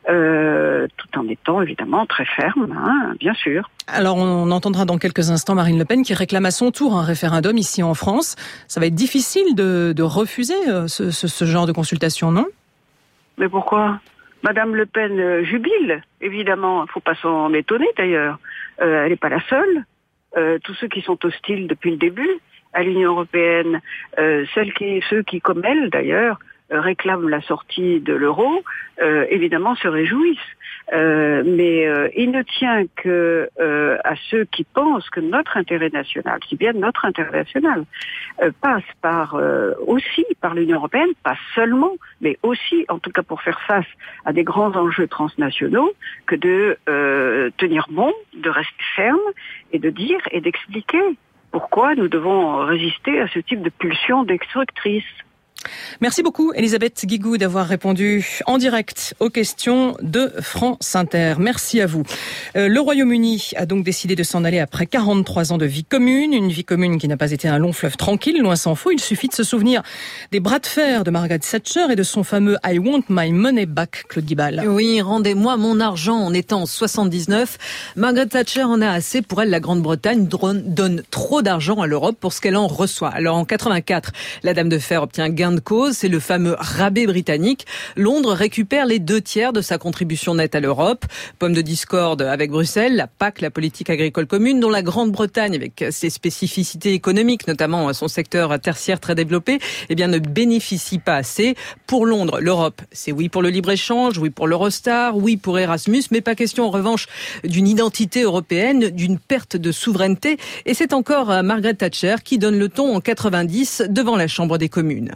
tout en étant évidemment très ferme, bien sûr. Alors on entendra dans quelques instants Marine Le Pen qui réclame à son tour un référendum ici en France. Ça va être difficile de refuser ce genre de consultation, non ? Mais pourquoi ? Madame Le Pen jubile, évidemment, il ne faut pas s'en étonner d'ailleurs. Elle n'est pas la seule. Tous ceux qui sont hostiles depuis le début à l'Union européenne, ceux qui, comme elle d'ailleurs, réclament la sortie de l'euro, évidemment se réjouissent. Mais il ne tient que à ceux qui pensent que notre intérêt national, si bien notre intérêt national, passe aussi par l'Union européenne, pas seulement, mais aussi, en tout cas pour faire face à des grands enjeux transnationaux, que de tenir bon, de rester ferme et de dire et d'expliquer pourquoi nous devons résister à ce type de pulsion destructrice. Merci beaucoup Elisabeth Guigou d'avoir répondu en direct aux questions de France Inter. Merci à vous. Le Royaume-Uni a donc décidé de s'en aller après 43 ans de vie commune. Une vie commune qui n'a pas été un long fleuve tranquille, loin s'en faut. Il suffit de se souvenir des bras de fer de Margaret Thatcher et de son fameux « I want my money back », Claude Guibal. Oui, rendez-moi mon argent. On est en 79. Margaret Thatcher en a assez. Pour elle, la Grande-Bretagne donne trop d'argent à l'Europe pour ce qu'elle en reçoit. Alors en 84, la Dame de Fer obtient gain de cause, c'est le fameux rabais britannique. Londres récupère les 2/3 de sa contribution nette à l'Europe. Pomme de discorde avec Bruxelles, la PAC, la politique agricole commune, dont la Grande-Bretagne, avec ses spécificités économiques, notamment son secteur tertiaire très développé, ne bénéficie pas assez. Pour Londres, l'Europe, c'est oui pour le libre-échange, oui pour l'Eurostar, oui pour Erasmus, mais pas question en revanche d'une identité européenne, d'une perte de souveraineté. Et c'est encore Margaret Thatcher qui donne le ton en 90 devant la Chambre des communes.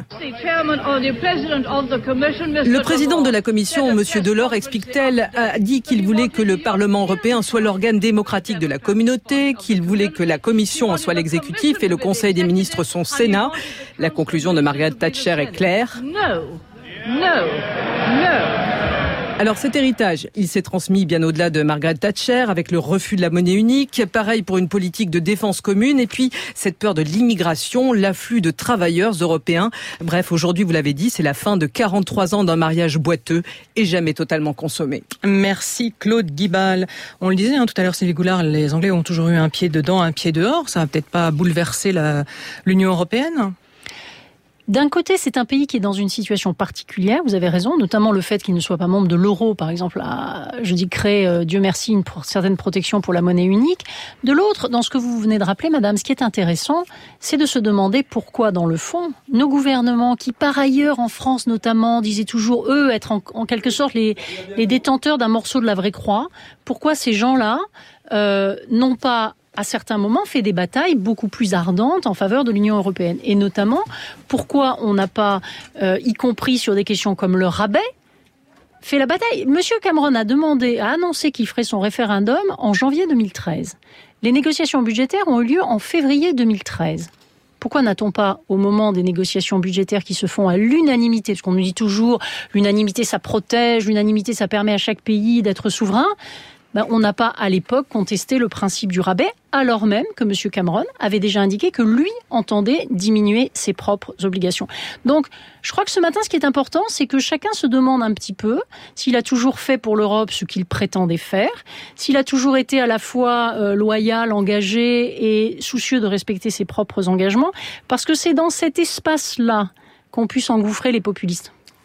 Le président de la Commission, M. Delors, explique-t-elle, a dit qu'il voulait que le Parlement européen soit l'organe démocratique de la communauté, qu'il voulait que la Commission en soit l'exécutif et le Conseil des ministres son Sénat. La conclusion de Margaret Thatcher est claire. Alors cet héritage, il s'est transmis bien au-delà de Margaret Thatcher avec le refus de la monnaie unique, pareil pour une politique de défense commune et puis cette peur de l'immigration, l'afflux de travailleurs européens. Bref, aujourd'hui, vous l'avez dit, c'est la fin de 43 ans d'un mariage boiteux et jamais totalement consommé. Merci Claude Guibal. On le disait tout à l'heure, Sylvie Goulard, les Anglais ont toujours eu un pied dedans, un pied dehors. Ça va peut-être pas bouleverser l'Union européenne ? D'un côté, c'est un pays qui est dans une situation particulière, vous avez raison, notamment le fait qu'il ne soit pas membre de l'euro, par exemple, crée, Dieu merci, une certaine protection pour la monnaie unique. De l'autre, dans ce que vous venez de rappeler, madame, ce qui est intéressant, c'est de se demander pourquoi, dans le fond, nos gouvernements, qui par ailleurs, en France notamment, disaient toujours, eux, être en quelque sorte les détenteurs d'un morceau de la vraie croix, pourquoi ces gens-là n'ont pas à certains moments, fait des batailles beaucoup plus ardentes en faveur de l'Union européenne. Et notamment, pourquoi on n'a pas, y compris sur des questions comme le rabais, fait la bataille. Monsieur Cameron a annoncé qu'il ferait son référendum en janvier 2013. Les négociations budgétaires ont eu lieu en février 2013. Pourquoi n'a-t-on pas, au moment des négociations budgétaires qui se font à l'unanimité, parce qu'on nous dit toujours, l'unanimité ça protège, l'unanimité ça permet à chaque pays d'être souverain, on n'a pas, à l'époque, contesté le principe du rabais, alors même que M. Cameron avait déjà indiqué que lui entendait diminuer ses propres obligations. Donc, je crois que ce matin, ce qui est important, c'est que chacun se demande un petit peu s'il a toujours fait pour l'Europe ce qu'il prétendait faire, s'il a toujours été à la fois loyal, engagé et soucieux de respecter ses propres engagements, parce que c'est dans cet espace-là qu'on puisse engouffrer les populistes.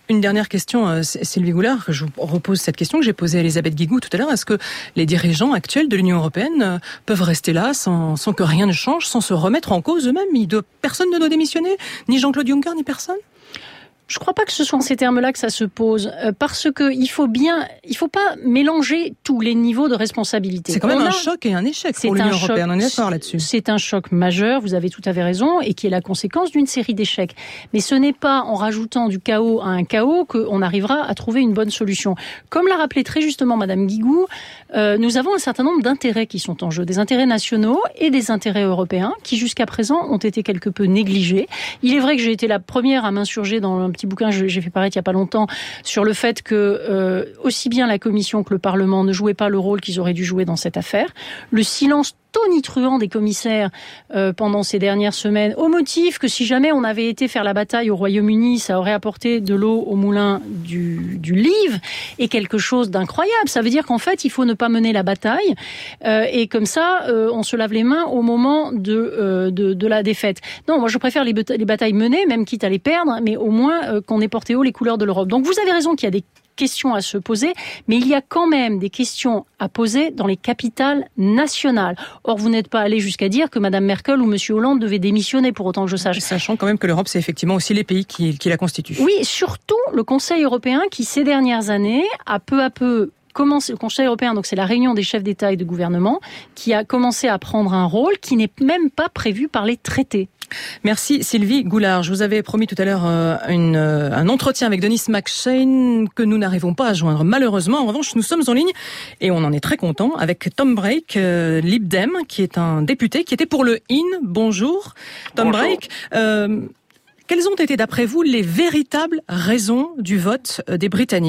Une dernière question, Sylvie Goulard, que je vous repose cette question que j'ai posée à Elisabeth Guigou tout à l'heure. Est-ce que les dirigeants actuels de l'Union européenne peuvent rester là sans que rien ne change, sans se remettre en cause eux-mêmes? Personne ne doit démissionner, ni Jean-Claude Juncker, ni personne? Je crois pas que ce soit en ces termes-là que ça se pose, parce que il faut pas mélanger tous les niveaux de responsabilité. C'est quand même un choc et un échec pour l'Union européenne, on est d'accord là-dessus. C'est un choc majeur, vous avez tout à fait raison, et qui est la conséquence d'une série d'échecs. Mais ce n'est pas en rajoutant du chaos à un chaos qu'on arrivera à trouver une bonne solution. Comme l'a rappelé très justement Madame Guigou, nous avons un certain nombre d'intérêts qui sont en jeu, des intérêts nationaux et des intérêts européens, qui jusqu'à présent ont été quelque peu négligés. Il est vrai que j'ai été la première à m'insurger dans un petit bouquin que j'ai fait paraître il y a pas longtemps sur le fait que aussi bien la Commission que le Parlement ne jouaient pas le rôle qu'ils auraient dû jouer dans cette affaire. Le silence tonitruant des commissaires pendant ces dernières semaines, au motif que si jamais on avait été faire la bataille au Royaume-Uni, ça aurait apporté de l'eau au moulin du livre, et quelque chose d'incroyable. Ça veut dire qu'en fait, il faut ne pas mener la bataille, et comme ça, on se lave les mains au moment de la défaite. Non, moi je préfère les batailles menées, même quitte à les perdre, mais au moins qu'on ait porté haut les couleurs de l'Europe. Donc vous avez raison qu'il y a des questions à se poser, mais il y a quand même des questions à poser dans les capitales nationales. Or, vous n'êtes pas allé jusqu'à dire que Madame Merkel ou Monsieur Hollande devaient démissionner, pour autant que je sache. Sachant quand même que l'Europe, c'est effectivement aussi les pays qui la constituent. Oui, surtout le Conseil européen qui, ces dernières années, a peu à peu commencé, le Conseil européen, donc c'est la réunion des chefs d'État et de gouvernement, qui a commencé à prendre un rôle qui n'est même pas prévu par les traités. Merci Sylvie Goulard. Je vous avais promis tout à l'heure un entretien avec Denis McShane que nous n'arrivons pas à joindre. Malheureusement, en revanche, nous sommes en ligne et on en est très content avec Tom Brake, Lib Dem, qui est un député qui était pour le IN. Bonjour Tom Brake. Quelles ont été d'après vous les véritables raisons du vote des Britanniques ?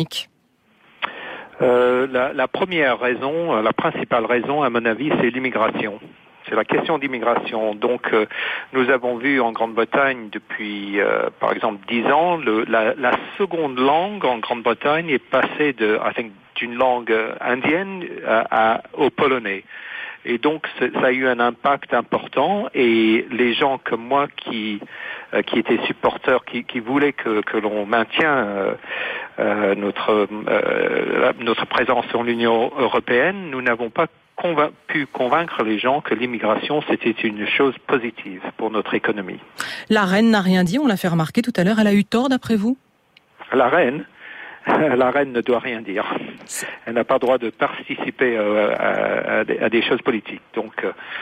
La première raison, la principale raison, à mon avis, c'est l'immigration. C'est la question d'immigration. Donc, nous avons vu en Grande-Bretagne depuis, par exemple, 10 ans, la seconde langue en Grande-Bretagne est passée d'une langue indienne au polonais. Et donc, ça a eu un impact important. Et les gens comme moi qui étaient supporters, qui voulaient que l'on maintienne notre présence dans l'Union européenne, nous n'avons pas pu convaincre les gens que l'immigration, c'était une chose positive pour notre économie. La reine n'a rien dit, on l'a fait remarquer tout à l'heure. Elle a eu tort, d'après vous ? La reine ne doit rien dire. Elle n'a pas le droit de participer à des choses politiques. Donc,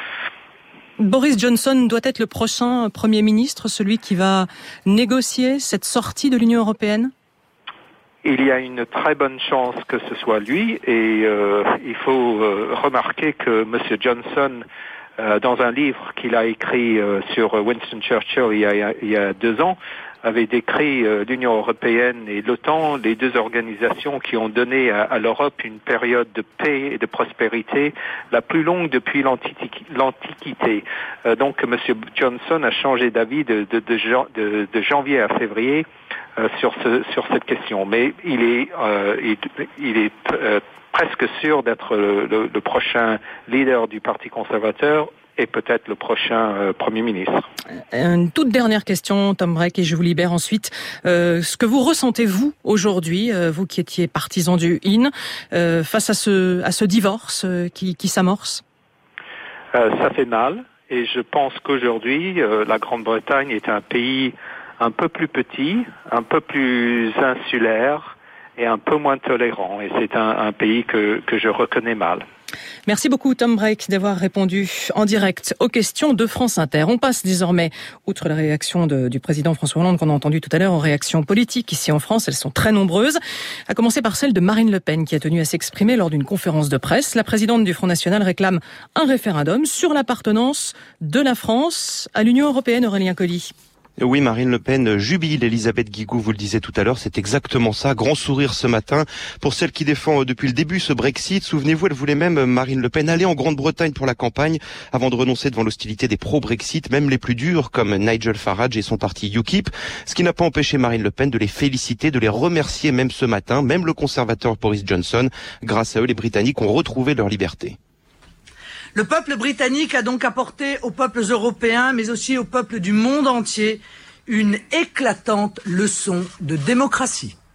Boris Johnson doit être le prochain Premier ministre, celui qui va négocier cette sortie de l'Union européenne ? Il y a une très bonne chance que ce soit lui, et il faut remarquer que M. Johnson, dans un livre qu'il a écrit sur Winston Churchill il y a 2 ans, avait décrit l'Union européenne et l'OTAN, les deux organisations qui ont donné à l'Europe une période de paix et de prospérité la plus longue depuis l'Antiquité. Donc M. Johnson a changé d'avis de janvier à février sur cette question. Mais il est presque sûr d'être le prochain leader du Parti conservateur et peut-être le prochain Premier ministre. Une toute dernière question, Tom Brake, et je vous libère ensuite. Ce que vous ressentez, vous, aujourd'hui, vous qui étiez partisan du IN, face à ce divorce qui s'amorce ? Ça fait mal, et je pense qu'aujourd'hui, la Grande-Bretagne est un pays un peu plus petit, un peu plus insulaire et un peu moins tolérant. Et c'est un pays que je reconnais mal. Merci beaucoup Tom Brake d'avoir répondu en direct aux questions de France Inter. On passe désormais, outre la réaction du président François Hollande qu'on a entendu tout à l'heure, aux réactions politiques ici en France. Elles sont très nombreuses, à commencer par celle de Marine Le Pen qui a tenu à s'exprimer lors d'une conférence de presse. La présidente du Front National réclame un référendum sur l'appartenance de la France à l'Union européenne. Aurélien Colli. Oui, Marine Le Pen jubile, Elisabeth Guigou vous le disait tout à l'heure, c'est exactement ça, grand sourire ce matin. Pour celle qui défend depuis le début ce Brexit, souvenez-vous, elle voulait même, Marine Le Pen, aller en Grande-Bretagne pour la campagne avant de renoncer devant l'hostilité des pro-Brexit, même les plus durs comme Nigel Farage et son parti UKIP, ce qui n'a pas empêché Marine Le Pen de les féliciter, de les remercier même ce matin, même le conservateur Boris Johnson. Grâce à eux, les Britanniques ont retrouvé leur liberté. Le peuple britannique a donc apporté aux peuples européens, mais aussi aux peuples du monde entier, une éclatante leçon de démocratie.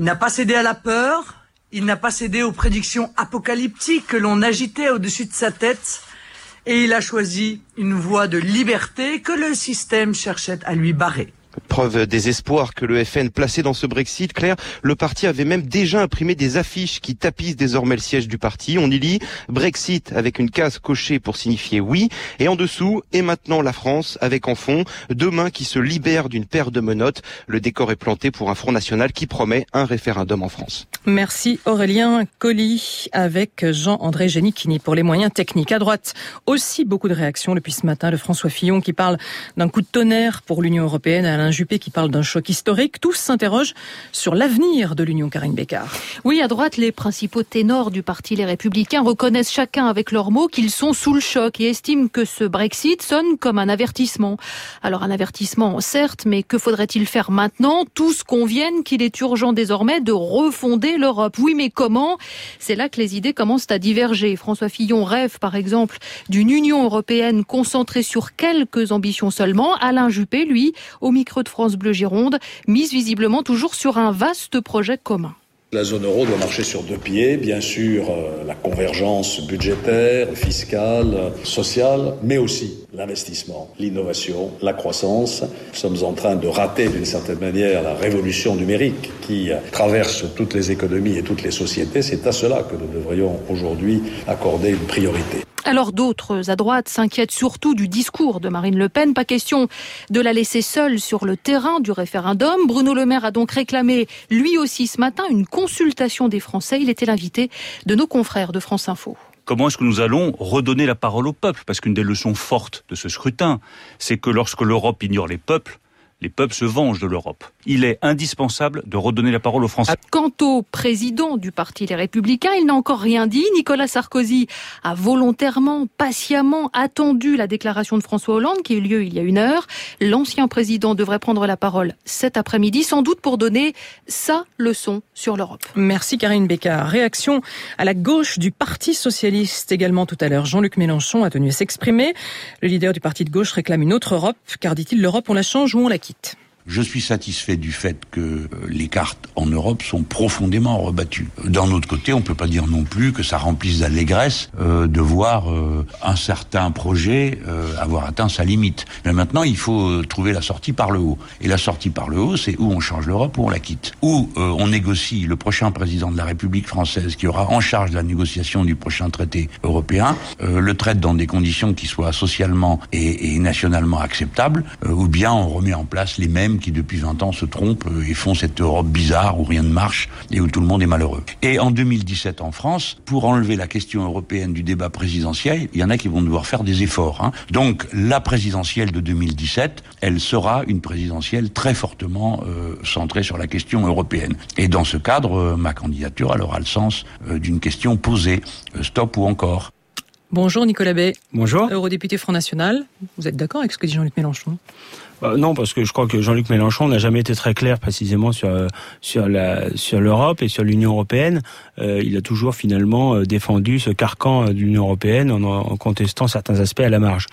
Il n'a pas cédé à la peur, il n'a pas cédé aux prédictions apocalyptiques que l'on agitait au-dessus de sa tête, et il a choisi une voie de liberté que le système cherchait à lui barrer. Preuve des espoirs que le FN plaçait dans ce Brexit, Claire, le parti avait même déjà imprimé des affiches qui tapissent désormais le siège du parti. On y lit Brexit avec une case cochée pour signifier oui, et en dessous, et maintenant la France, avec en fond deux mains qui se libèrent d'une paire de menottes. Le décor est planté pour un Front National qui promet un référendum en France. Merci Aurélien Colli avec Jean-André Génichini pour les moyens techniques. À droite, aussi beaucoup de réactions depuis ce matin de François Fillon qui parle d'un coup de tonnerre pour l'Union européenne, Alain Juppé qui parle d'un choc historique. Tous s'interrogent sur l'avenir de l'Union. Karine Bécard. Oui, à droite, les principaux ténors du parti Les Républicains reconnaissent chacun avec leurs mots qu'ils sont sous le choc et estiment que ce Brexit sonne comme un avertissement. Alors un avertissement, certes, mais que faudrait-il faire maintenant ? Tous conviennent qu'il est urgent désormais de refonder l'Europe. Oui, mais comment ? C'est là que les idées commencent à diverger. François Fillon rêve, par exemple, d'une Union européenne concentrée sur quelques ambitions seulement. Alain Juppé, lui, au micro de France Bleu Gironde, mise visiblement toujours sur un vaste projet commun. La zone euro doit marcher sur deux pieds, bien sûr la convergence budgétaire, fiscale, sociale, mais aussi l'investissement, l'innovation, la croissance. Nous sommes en train de rater d'une certaine manière la révolution numérique qui traverse toutes les économies et toutes les sociétés. C'est à cela que nous devrions aujourd'hui accorder une priorité. Alors d'autres à droite s'inquiètent surtout du discours de Marine Le Pen. Pas question de la laisser seule sur le terrain du référendum. Bruno Le Maire a donc réclamé lui aussi ce matin une consultation des Français. Il était l'invité de nos confrères de France Info. Comment est-ce que nous allons redonner la parole au peuple ? Parce qu'une des leçons fortes de ce scrutin, c'est que lorsque l'Europe ignore les peuples se vengent de l'Europe. Il est indispensable de redonner la parole aux Français. Quant au président du parti Les Républicains, il n'a encore rien dit. Nicolas Sarkozy a volontairement, patiemment attendu la déclaration de François Hollande qui a eu lieu il y a 1 heure. L'ancien président devrait prendre la parole cet après-midi, sans doute pour donner sa leçon sur l'Europe. Merci Karine Bécard. Réaction à la gauche du Parti socialiste également tout à l'heure. Jean-Luc Mélenchon a tenu à s'exprimer. Le leader du parti de gauche réclame une autre Europe, car dit-il, l'Europe on la change ou on la quitte. Je suis satisfait du fait que les cartes en Europe sont profondément rebattues. D'un autre côté, on peut pas dire non plus que ça remplisse d'allégresse de voir un certain projet avoir atteint sa limite. Mais maintenant, il faut trouver la sortie par le haut. Et la sortie par le haut, c'est où on change l'Europe ou on la quitte. Ou on négocie le prochain président de la République française qui aura en charge de la négociation du prochain traité européen, le traite dans des conditions qui soient socialement et nationalement acceptables, ou bien on remet en place les mêmes qui depuis 20 ans se trompent et font cette Europe bizarre où rien ne marche et où tout le monde est malheureux. Et en 2017 en France, pour enlever la question européenne du débat présidentiel, il y en a qui vont devoir faire des efforts. Donc la présidentielle de 2017, elle sera une présidentielle très fortement centrée sur la question européenne. Et dans ce cadre, ma candidature, elle aura le sens d'une question posée. Stop ou encore ? Bonjour Nicolas Bay. Bonjour. Eurodéputé Front National. Vous êtes d'accord avec ce que dit Jean-Luc Mélenchon ? Non, parce que je crois que Jean-Luc Mélenchon n'a jamais été très clair précisément sur l'Europe et sur l'Union européenne. Il a toujours finalement défendu ce carcan de l'Union européenne en contestant certains aspects à la marge.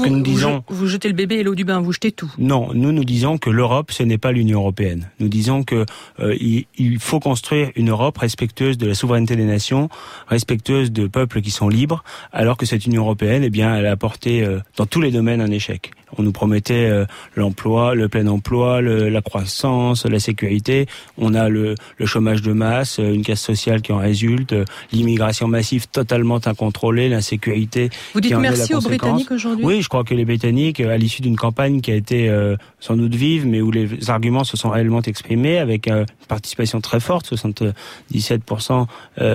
Vous jetez le bébé et l'eau du bain, vous jetez tout. Non, nous disons que l'Europe, ce n'est pas l'Union européenne. Nous disons que il faut construire une Europe respectueuse de la souveraineté des nations, respectueuse de peuples qui sont libres, alors que cette Union européenne, elle a apporté dans tous les domaines un échec. On nous promettait l'emploi, le plein emploi, la croissance, la sécurité. On a le chômage de masse, une casse sociale qui en résulte, l'immigration massive totalement incontrôlée, l'insécurité. Vous dites merci aux Britanniques aujourd'hui ? Oui, je crois que les Britanniques, à l'issue d'une campagne qui a été sans doute vive, mais où les arguments se sont réellement exprimés, avec une participation très forte, 72%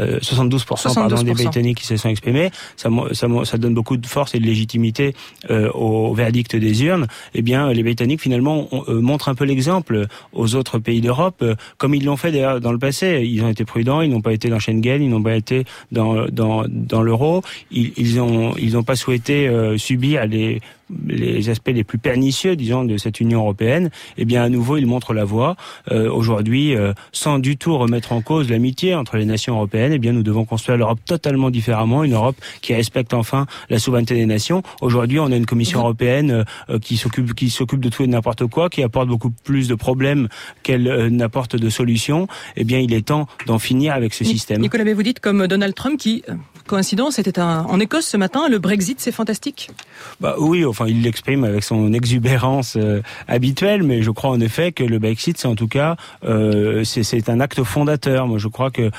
des Britanniques qui se sont exprimés, ça donne beaucoup de force et de légitimité au verdict des urnes. Eh bien, les Britanniques finalement montrent un peu l'exemple aux autres pays d'Europe, comme ils l'ont fait d'ailleurs dans le passé. Ils ont été prudents, ils n'ont pas été dans Schengen, ils n'ont pas été dans l'euro. Ils n'ont pas souhaité subir les les aspects les plus pernicieux, disons, de cette Union européenne, eh bien, à nouveau, il montre la voie. Aujourd'hui, sans du tout remettre en cause l'amitié entre les nations européennes, eh bien, nous devons construire l'Europe totalement différemment, une Europe qui respecte enfin la souveraineté des nations. Aujourd'hui, on a une Commission européenne qui s'occupe de tout et de n'importe quoi, qui apporte beaucoup plus de problèmes qu'elle n'apporte de solutions. Eh bien, il est temps d'en finir avec ce système. Nicolas Bay, vous dites comme Donald Trump qui, coïncidence, était en Écosse ce matin, le Brexit, c'est fantastique. Oui, enfin, il l'exprime avec son exubérance habituelle, mais je crois en effet que le Brexit, c'est en tout cas, c'est un acte fondateur. Moi, je crois que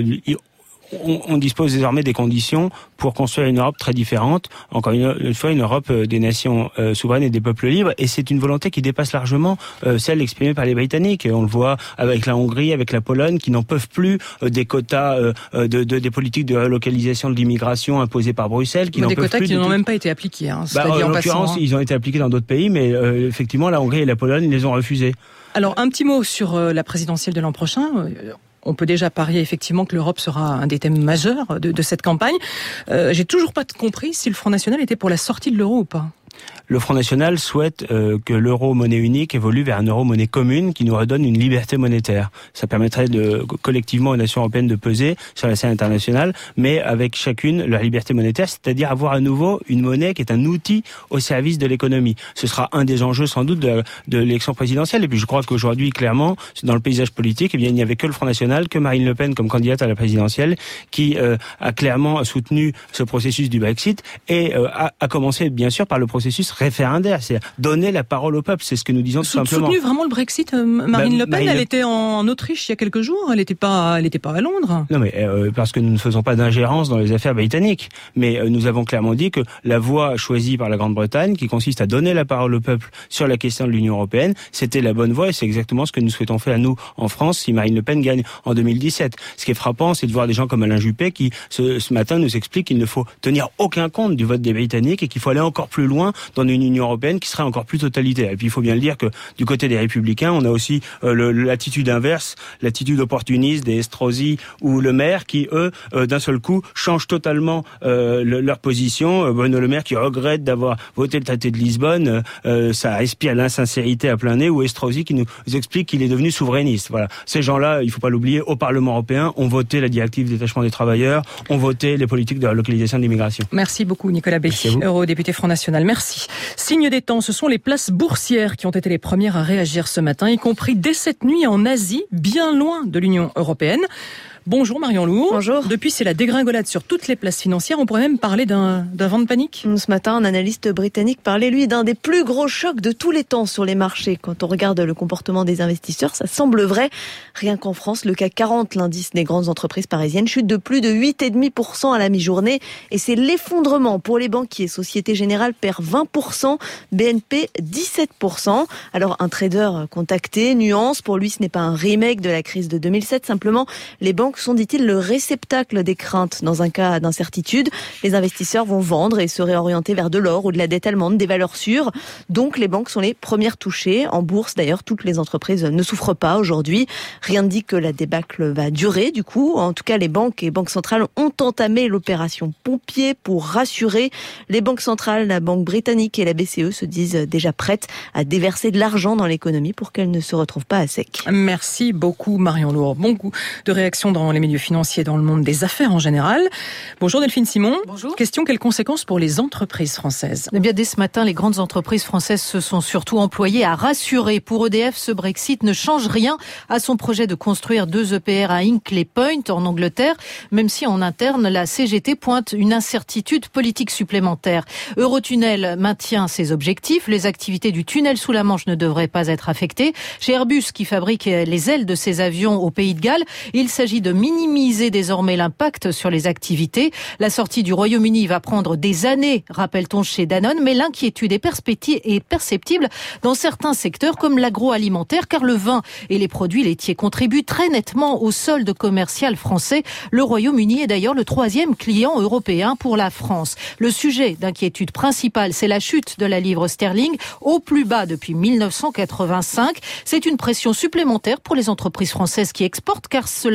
on dispose désormais des conditions pour construire une Europe très différente. Encore une fois, une Europe des nations souveraines et des peuples libres. Et c'est une volonté qui dépasse largement celle exprimée par les Britanniques. On le voit avec la Hongrie, avec la Pologne, qui n'en peuvent plus des quotas, des politiques de relocalisation de l'immigration imposées par Bruxelles. Des quotas qui n'ont même pas été appliqués. En l'occurrence, ils ont été appliqués dans d'autres pays, mais effectivement, la Hongrie et la Pologne les ont refusés. Alors, un petit mot sur la présidentielle de l'an prochain. On peut déjà parier effectivement que l'Europe sera un des thèmes majeurs de cette campagne. J'ai toujours pas compris si le Front National était pour la sortie de l'euro ou pas. Le Front National souhaite que l'euro monnaie unique évolue vers une euro monnaie commune qui nous redonne une liberté monétaire. Ça permettrait collectivement aux nations européennes de peser sur la scène internationale, mais avec chacune leur liberté monétaire, c'est-à-dire avoir à nouveau une monnaie qui est un outil au service de l'économie. Ce sera un des enjeux sans doute de l'élection présidentielle. Et puis je crois qu'aujourd'hui, clairement, dans le paysage politique, eh bien, il n'y avait que le Front National, que Marine Le Pen comme candidate à la présidentielle, qui a clairement soutenu ce processus du Brexit et a commencé bien sûr par le processus référendaire, c'est donner la parole au peuple, c'est ce que nous disons tout simplement. Soutenu vraiment le Brexit, Marine Le Pen, elle était en Autriche il y a quelques jours, elle n'était pas à Londres. Non mais parce que nous ne faisons pas d'ingérence dans les affaires britanniques, mais nous avons clairement dit que la voie choisie par la Grande-Bretagne, qui consiste à donner la parole au peuple sur la question de l'Union européenne, c'était la bonne voie et c'est exactement ce que nous souhaitons faire nous en France si Marine Le Pen gagne en 2017. Ce qui est frappant, c'est de voir des gens comme Alain Juppé qui ce matin nous explique qu'il ne faut tenir aucun compte du vote des Britanniques et qu'il faut aller encore plus loin dans une Union européenne qui serait encore plus totalitaire. Et puis il faut bien le dire que du côté des Républicains, on a aussi l'attitude inverse, l'attitude opportuniste des Estrosi ou Le Maire qui, eux, d'un seul coup, changent totalement leur position. Bruno Le Maire qui regrette d'avoir voté le traité de Lisbonne, ça respire l'insincérité à plein nez, ou Estrosi qui nous explique qu'il est devenu souverainiste. Voilà. Ces gens-là, il ne faut pas l'oublier, au Parlement européen, ont voté la directive de détachement des travailleurs, ont voté les politiques de relocalisation de l'immigration. Merci beaucoup Nicolas Bay, eurodéputé Front National. Merci. Signe des temps, ce sont les places boursières qui ont été les premières à réagir ce matin, y compris dès cette nuit en Asie, bien loin de l'Union européenne. Bonjour Marion Lourd. Bonjour. Depuis, c'est la dégringolade sur toutes les places financières. On pourrait même parler d'un vent de panique. Ce matin, un analyste britannique parlait, lui, d'un des plus gros chocs de tous les temps sur les marchés. Quand on regarde le comportement des investisseurs, ça semble vrai. Rien qu'en France, le CAC 40, l'indice des grandes entreprises parisiennes, chute de plus de 8,5% à la mi-journée. Et c'est l'effondrement pour les banquiers. Société Générale perd 20%, BNP 17%. Alors, un trader contacté, nuance, pour lui, ce n'est pas un remake de la crise de 2007. Simplement, les banques sont, dit-il, le réceptacle des craintes. Dans un cas d'incertitude, les investisseurs vont vendre et se réorienter vers de l'or ou de la dette allemande, des valeurs sûres. Donc les banques sont les premières touchées. En bourse, d'ailleurs, toutes les entreprises ne souffrent pas aujourd'hui. Rien ne dit que la débâcle va durer, du coup. En tout cas, les banques et banques centrales ont entamé l'opération pompier pour rassurer. Les banques centrales, la Banque britannique et la BCE se disent déjà prêtes à déverser de l'argent dans l'économie pour qu'elle ne se retrouve pas à sec. Merci beaucoup Marion Lourd. Bon coup de réaction dans les milieux financiers, dans le monde des affaires en général. Bonjour Delphine Simon. Bonjour. Question, quelles conséquences pour les entreprises françaises ? Eh bien, dès ce matin, les grandes entreprises françaises se sont surtout employées à rassurer. Pour EDF, ce Brexit ne change rien à son projet de construire 2 EPR à Hinkley Point en Angleterre, même si en interne, la CGT pointe une incertitude politique supplémentaire. Eurotunnel maintient ses objectifs. Les activités du tunnel sous la Manche ne devraient pas être affectées. Chez Airbus, qui fabrique les ailes de ses avions au Pays de Galles, il s'agit de minimiser désormais l'impact sur les activités. La sortie du Royaume-Uni va prendre des années, rappelle-t-on chez Danone, mais l'inquiétude est perceptible dans certains secteurs comme l'agroalimentaire, car le vin et les produits laitiers contribuent très nettement au solde commercial français. Le Royaume-Uni est d'ailleurs le 3e client européen pour la France. Le sujet d'inquiétude principal, c'est la chute de la livre sterling au plus bas depuis 1985. C'est une pression supplémentaire pour les entreprises françaises qui exportent, car cela renchérit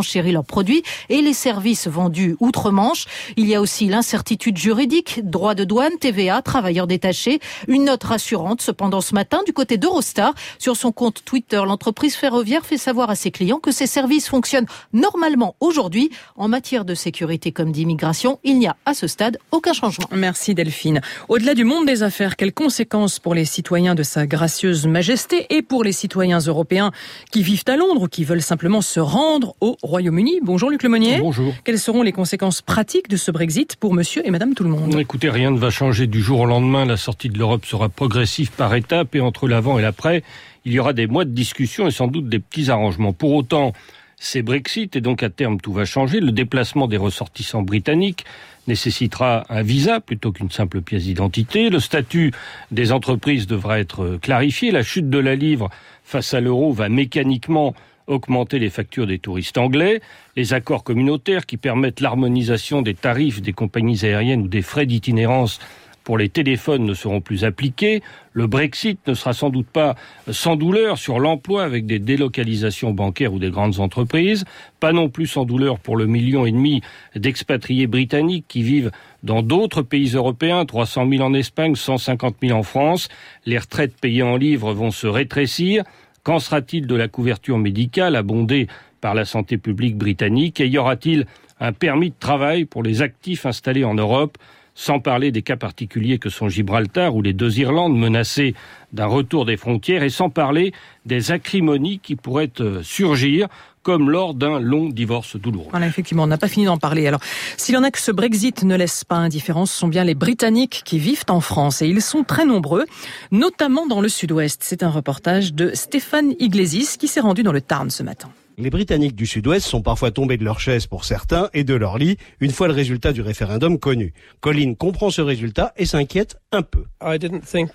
renchérit leurs produits et les services vendus outre-Manche. Il y a aussi l'incertitude juridique, droits de douane, TVA, travailleurs détachés. Une note rassurante cependant ce matin du côté d'Eurostar. Sur son compte Twitter, l'entreprise ferroviaire fait savoir à ses clients que ses services fonctionnent normalement aujourd'hui. En matière de sécurité comme d'immigration, il n'y a à ce stade aucun changement. Merci Delphine. Au-delà du monde des affaires, quelles conséquences pour les citoyens de Sa Gracieuse Majesté et pour les citoyens européens qui vivent à Londres ou qui veulent simplement se rendre au Royaume-Uni? Bonjour Luc Lemonnier. Bonjour. Quelles seront les conséquences pratiques de ce Brexit pour monsieur et madame tout le monde? Écoutez, rien ne va changer du jour au lendemain. La sortie de l'Europe sera progressive par étapes et entre l'avant et l'après, il y aura des mois de discussion et sans doute des petits arrangements. Pour autant, c'est Brexit et donc à terme tout va changer. Le déplacement des ressortissants britanniques nécessitera un visa plutôt qu'une simple pièce d'identité. Le statut des entreprises devra être clarifié. La chute de la livre face à l'euro va mécaniquement augmenter les factures des touristes anglais. Les accords communautaires qui permettent l'harmonisation des tarifs des compagnies aériennes ou des frais d'itinérance pour les téléphones ne seront plus appliqués. Le Brexit ne sera sans doute pas sans douleur sur l'emploi avec des délocalisations bancaires ou des grandes entreprises. Pas non plus sans douleur pour le 1,5 million d'expatriés britanniques qui vivent dans d'autres pays européens, 300 000 en Espagne, 150 000 en France. Les retraites payées en livres vont se rétrécir. Qu'en sera-t-il de la couverture médicale abondée par la santé publique britannique? Et y aura-t-il un permis de travail pour les actifs installés en Europe? Sans parler des cas particuliers que sont Gibraltar ou les 2 Irlandes menacées d'un retour des frontières et sans parler des acrimonies qui pourraient surgir comme lors d'un long divorce douloureux. Voilà, effectivement, on n'a pas fini d'en parler. Alors, s'il y en a que ce Brexit ne laisse pas indifférent, ce sont bien les Britanniques qui vivent en France et ils sont très nombreux, notamment dans le sud-ouest. C'est un reportage de Stéphane Iglesias qui s'est rendu dans le Tarn ce matin. Les Britanniques du Sud-Ouest sont parfois tombés de leur chaise pour certains et de leur lit une fois le résultat du référendum connu. Colin comprend ce résultat et s'inquiète un peu. Je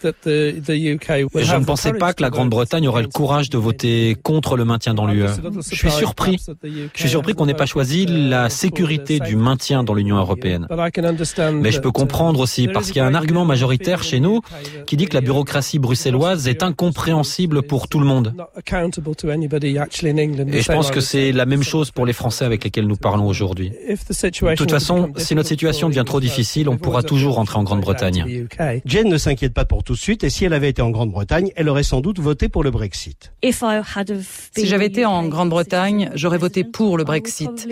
ne pensais pas que la Grande-Bretagne aurait le courage de voter contre le maintien dans l'UE. Je suis surpris qu'on n'ait pas choisi la sécurité du maintien dans l'Union européenne. Mais je peux comprendre aussi parce qu'il y a un argument majoritaire chez nous qui dit que la bureaucratie bruxelloise est incompréhensible pour tout le monde. Et je pense que c'est la même chose pour les Français avec lesquels nous parlons aujourd'hui. De toute façon, si notre situation devient trop difficile, on pourra toujours rentrer en Grande-Bretagne. Jen ne s'inquiète pas pour tout de suite et si elle avait été en Grande-Bretagne, elle aurait sans doute voté pour le Brexit. Si j'avais été en Grande-Bretagne, j'aurais voté pour le Brexit.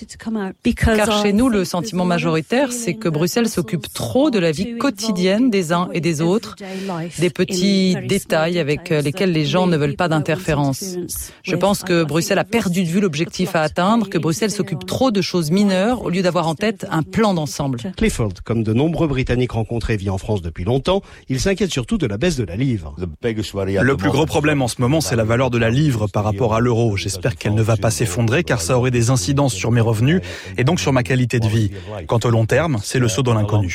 Car chez nous, le sentiment majoritaire, c'est que Bruxelles s'occupe trop de la vie quotidienne des uns et des autres, des petits détails avec lesquels les gens ne veulent pas d'interférence. Je pense que Bruxelles a perdu de vue l'objectif à atteindre, que Bruxelles s'occupe trop de choses mineures au lieu d'avoir en tête un plan d'ensemble. Clifford, comme de nombreux Britanniques rencontrés, vit en France depuis longtemps. Il s'inquiète surtout de la baisse de la livre. Le plus gros problème en ce moment, c'est la valeur de la livre par rapport à l'euro. J'espère qu'elle ne va pas s'effondrer car ça aurait des incidences sur mes revenus et donc sur ma qualité de vie. Quant au long terme, c'est le saut dans l'inconnu.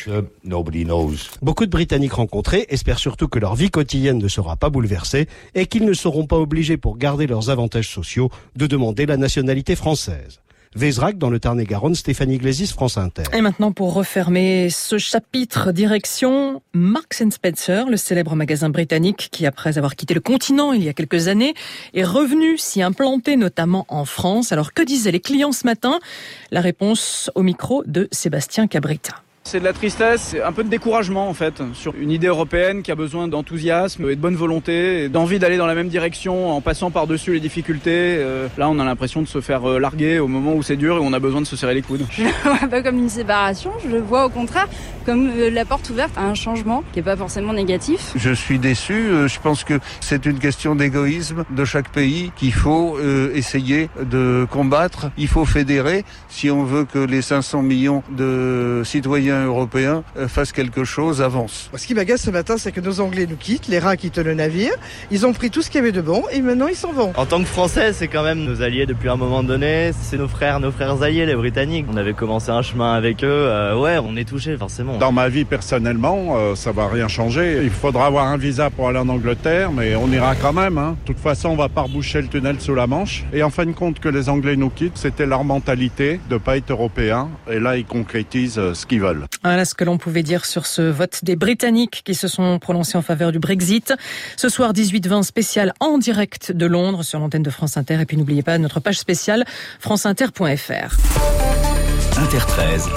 Beaucoup de Britanniques rencontrés espèrent surtout que leur vie quotidienne ne sera pas bouleversée et qu'ils ne seront pas obligés pour garder leurs avantages sociaux de demander la nationalité française. Vézrac, dans le Tarn-et-Garonne, Stéphanie Iglesias, France Inter. Et maintenant, pour refermer ce chapitre, direction Marks & Spencer, le célèbre magasin britannique qui, après avoir quitté le continent il y a quelques années, est revenu s'y implanter, notamment en France. Alors, que disaient les clients ce matin? La réponse au micro de Sébastien Cabrita. C'est de la tristesse, c'est un peu de découragement en fait, sur une idée européenne qui a besoin d'enthousiasme et de bonne volonté, et d'envie d'aller dans la même direction en passant par-dessus les difficultés. Là on a l'impression de se faire larguer au moment où c'est dur et où on a besoin de se serrer les coudes. Je ne le vois pas comme une séparation, je le vois au contraire comme la porte ouverte à un changement qui n'est pas forcément négatif. Je suis déçu, je pense que c'est une question d'égoïsme de chaque pays qu'il faut essayer de combattre. Il faut fédérer si on veut que les 500 millions de citoyens européens fassent quelque chose, avance. Ce qui m'agace ce matin, c'est que nos Anglais nous quittent, les rats quittent le navire, ils ont pris tout ce qu'il y avait de bon et maintenant ils s'en vont. En tant que Français, c'est quand même nos alliés depuis un moment donné, c'est nos frères alliés, les Britanniques. On avait commencé un chemin avec eux, on est touchés forcément. Dans ma vie personnellement, ça va rien changer. Il faudra avoir un visa pour aller en Angleterre, mais on ira quand même. De toute façon, on va pas reboucher le tunnel sous la Manche. Et en fin de compte, que les Anglais nous quittent, c'était leur mentalité de pas être européens. Et là, ils concrétisent ce qu'ils veulent. Voilà ce que l'on pouvait dire sur ce vote des Britanniques qui se sont prononcés en faveur du Brexit. Ce soir, 18-20 spécial en direct de Londres sur l'antenne de France Inter. Et puis n'oubliez pas notre page spéciale franceinter.fr. Inter 13.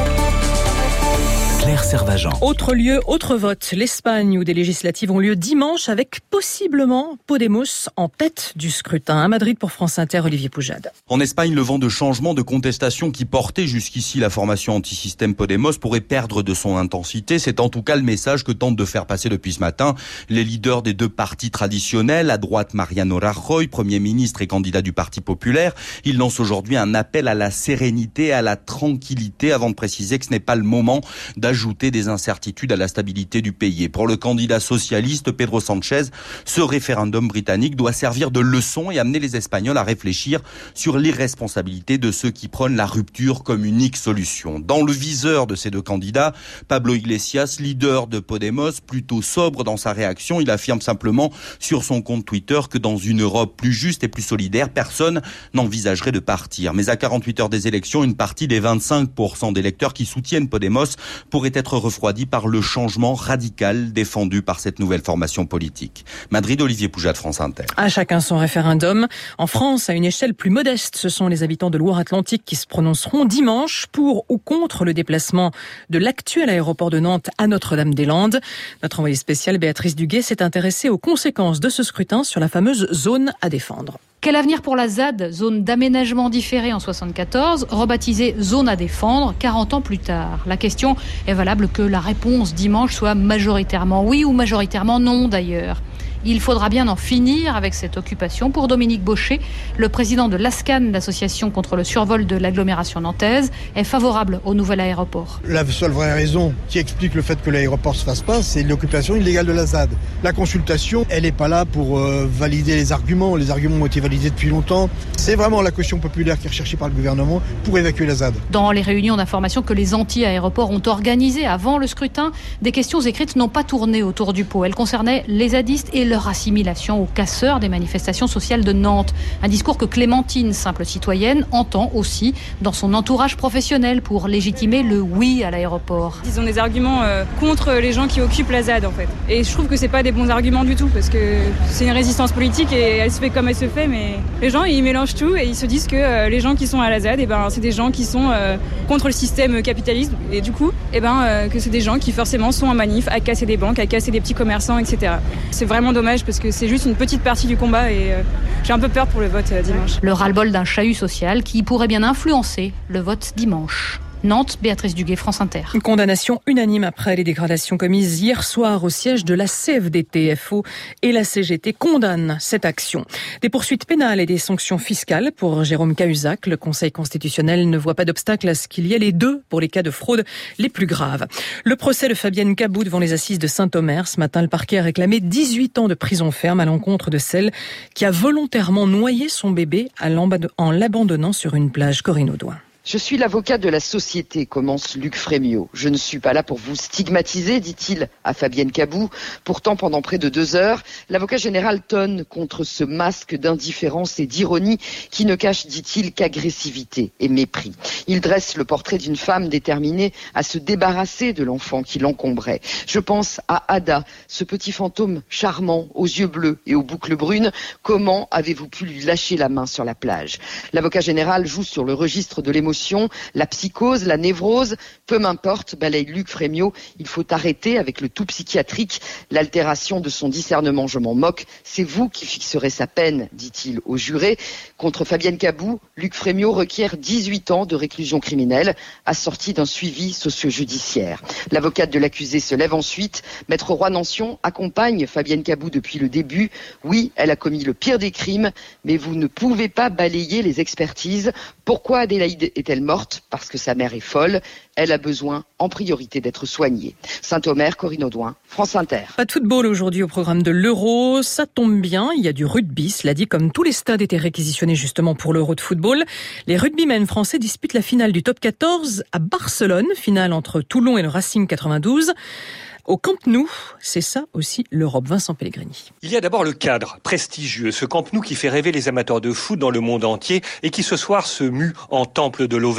Claire Servagent. Autre lieu, autre vote. L'Espagne où des législatives ont lieu dimanche avec possiblement Podemos en tête du scrutin. À Madrid pour France Inter, Olivier Poujade. En Espagne, le vent de changement, de contestation qui portait jusqu'ici la formation anti-système Podemos pourrait perdre de son intensité. C'est en tout cas le message que tentent de faire passer depuis ce matin les leaders des deux partis traditionnels. À droite, Mariano Rajoy, Premier ministre et candidat du Parti populaire. Il lance aujourd'hui un appel à la sérénité, à la tranquillité, avant de préciser que ce n'est pas le moment d'ajouter des incertitudes à la stabilité du pays. Et pour le candidat socialiste Pedro Sánchez, ce référendum britannique doit servir de leçon et amener les Espagnols à réfléchir sur l'irresponsabilité de ceux qui prônent la rupture comme unique solution. Dans le viseur de ces deux candidats, Pablo Iglesias, leader de Podemos, plutôt sobre dans sa réaction, il affirme simplement sur son compte Twitter que dans une Europe plus juste et plus solidaire, personne n'envisagerait de partir. Mais à 48 heures des élections, une partie des 25% d'électeurs qui soutiennent Podemos pourrait être refroidi par le changement radical défendu par cette nouvelle formation politique. Madrid, Olivier Poujade, France Inter. À chacun son référendum. En France, à une échelle plus modeste, ce sont les habitants de Loire-Atlantique qui se prononceront dimanche pour ou contre le déplacement de l'actuel aéroport de Nantes à Notre-Dame-des-Landes. Notre envoyée spéciale Béatrice Duguet s'est intéressée aux conséquences de ce scrutin sur la fameuse zone à défendre. Quel avenir pour la ZAD, zone d'aménagement différé en 74, rebaptisée zone à défendre 40 ans plus tard? La question est valable que la réponse dimanche soit majoritairement oui ou majoritairement non d'ailleurs. Il faudra bien en finir avec cette occupation. Pour Dominique Baucher, le président de l'ASCAN, l'association contre le survol de l'agglomération nantaise, est favorable au nouvel aéroport. La seule vraie raison qui explique le fait que l'aéroport ne se fasse pas, c'est l'occupation illégale de la ZAD. La consultation, elle n'est pas là pour valider les arguments. Les arguments ont été validés depuis longtemps. C'est vraiment la caution populaire qui est recherchée par le gouvernement pour évacuer la ZAD. Dans les réunions d'information que les anti-aéroports ont organisées avant le scrutin, des questions écrites n'ont pas tourné autour du pot. Elles concernaient les zadistes et leur assimilation aux casseurs des manifestations sociales de Nantes. Un discours que Clémentine, simple citoyenne, entend aussi dans son entourage professionnel pour légitimer le oui à l'aéroport. Ils ont des arguments contre les gens qui occupent la ZAD en fait. Et je trouve que c'est pas des bons arguments du tout parce que c'est une résistance politique et elle se fait comme elle se fait, mais les gens ils mélangent tout et ils se disent que les gens qui sont à la ZAD, c'est des gens qui sont contre le système capitaliste et du coup que c'est des gens qui forcément sont en manif à casser des banques, à casser des petits commerçants, etc. C'est vraiment dommage parce que c'est juste une petite partie du combat et j'ai un peu peur pour le vote dimanche. Le ras-le-bol d'un chahut social qui pourrait bien influencer le vote dimanche. Nantes, Béatrice Duguet, France Inter. Une condamnation unanime après les dégradations commises hier soir au siège de la CFDT-FO et la CGT condamnent cette action. Des poursuites pénales et des sanctions fiscales pour Jérôme Cahuzac. Le Conseil constitutionnel ne voit pas d'obstacle à ce qu'il y ait les deux pour les cas de fraude les plus graves. Le procès de Fabienne Cabou devant les assises de Saint-Omer. Ce matin, le parquet a réclamé 18 ans de prison ferme à l'encontre de celle qui a volontairement noyé son bébé en l'abandonnant sur une plage. Corinne Audouin. Je suis l'avocat de la société, commence Luc Frémiot. Je ne suis pas là pour vous stigmatiser, dit-il à Fabienne Cabou. Pourtant, pendant près de 2 heures, l'avocat général tonne contre ce masque d'indifférence et d'ironie qui ne cache, dit-il, qu'agressivité et mépris. Il dresse le portrait d'une femme déterminée à se débarrasser de l'enfant qui l'encombrait. Je pense à Ada, ce petit fantôme charmant, aux yeux bleus et aux boucles brunes. Comment avez-vous pu lui lâcher la main sur la plage? L'avocat général joue sur le registre de l'émotion, la psychose, la névrose, peu m'importe, balaye Luc Frémiot, il faut arrêter avec le tout psychiatrique, l'altération de son discernement, je m'en moque, c'est vous qui fixerez sa peine, dit-il au juré. Contre Fabienne Cabou, Luc Frémiot requiert 18 ans de réclusion criminelle, assorti d'un suivi socio-judiciaire. L'avocate de l'accusé se lève ensuite, Maître Roy-Nancion accompagne Fabienne Cabou depuis le début. Oui, elle a commis le pire des crimes, mais vous ne pouvez pas balayer les expertises. Pourquoi Adélaïde est-elle morte? Parce que sa mère est folle. Elle a besoin en priorité d'être soignée. Saint-Omer, Corinne Audouin, France Inter. Pas de football aujourd'hui au programme de l'Euro. Ça tombe bien, il y a du rugby. Cela dit, comme tous les stades étaient réquisitionnés justement pour l'Euro de football, les rugbymen français disputent la finale du top 14 à Barcelone. Finale entre Toulon et le Racing 92. Au Camp Nou, c'est ça aussi l'Europe. Vincent Pellegrini. Il y a d'abord le cadre prestigieux, ce Camp Nou qui fait rêver les amateurs de foot dans le monde entier et qui ce soir se mue en temple de l'Ovalie.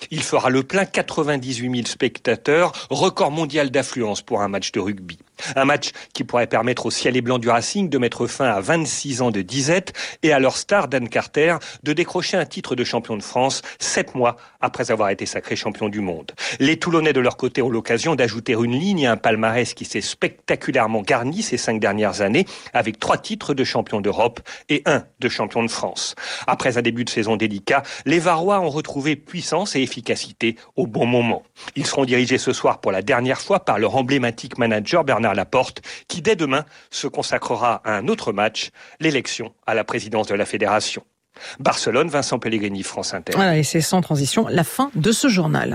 Il fera le plein, 98 000 spectateurs, record mondial d'affluence pour un match de rugby. Un match qui pourrait permettre au ciel et blanc du Racing de mettre fin à 26 ans de disette et à leur star Dan Carter de décrocher un titre de champion de France 7 mois après avoir été sacré champion du monde. Les Toulonnais de leur côté ont l'occasion d'ajouter une ligne à un palmarès qui s'est spectaculairement garni ces 5 dernières années avec 3 titres de champion d'Europe et 1 de champion de France. Après un début de saison délicat, les Varois ont retrouvé puissance et efficacité au bon moment. Ils seront dirigés ce soir pour la dernière fois par leur emblématique manager Bernard Laporte, qui dès demain se consacrera à un autre match, l'élection à la présidence de la fédération. Barcelone, Vincent Pellegrini, France Inter. Voilà, et c'est sans transition la fin de ce journal.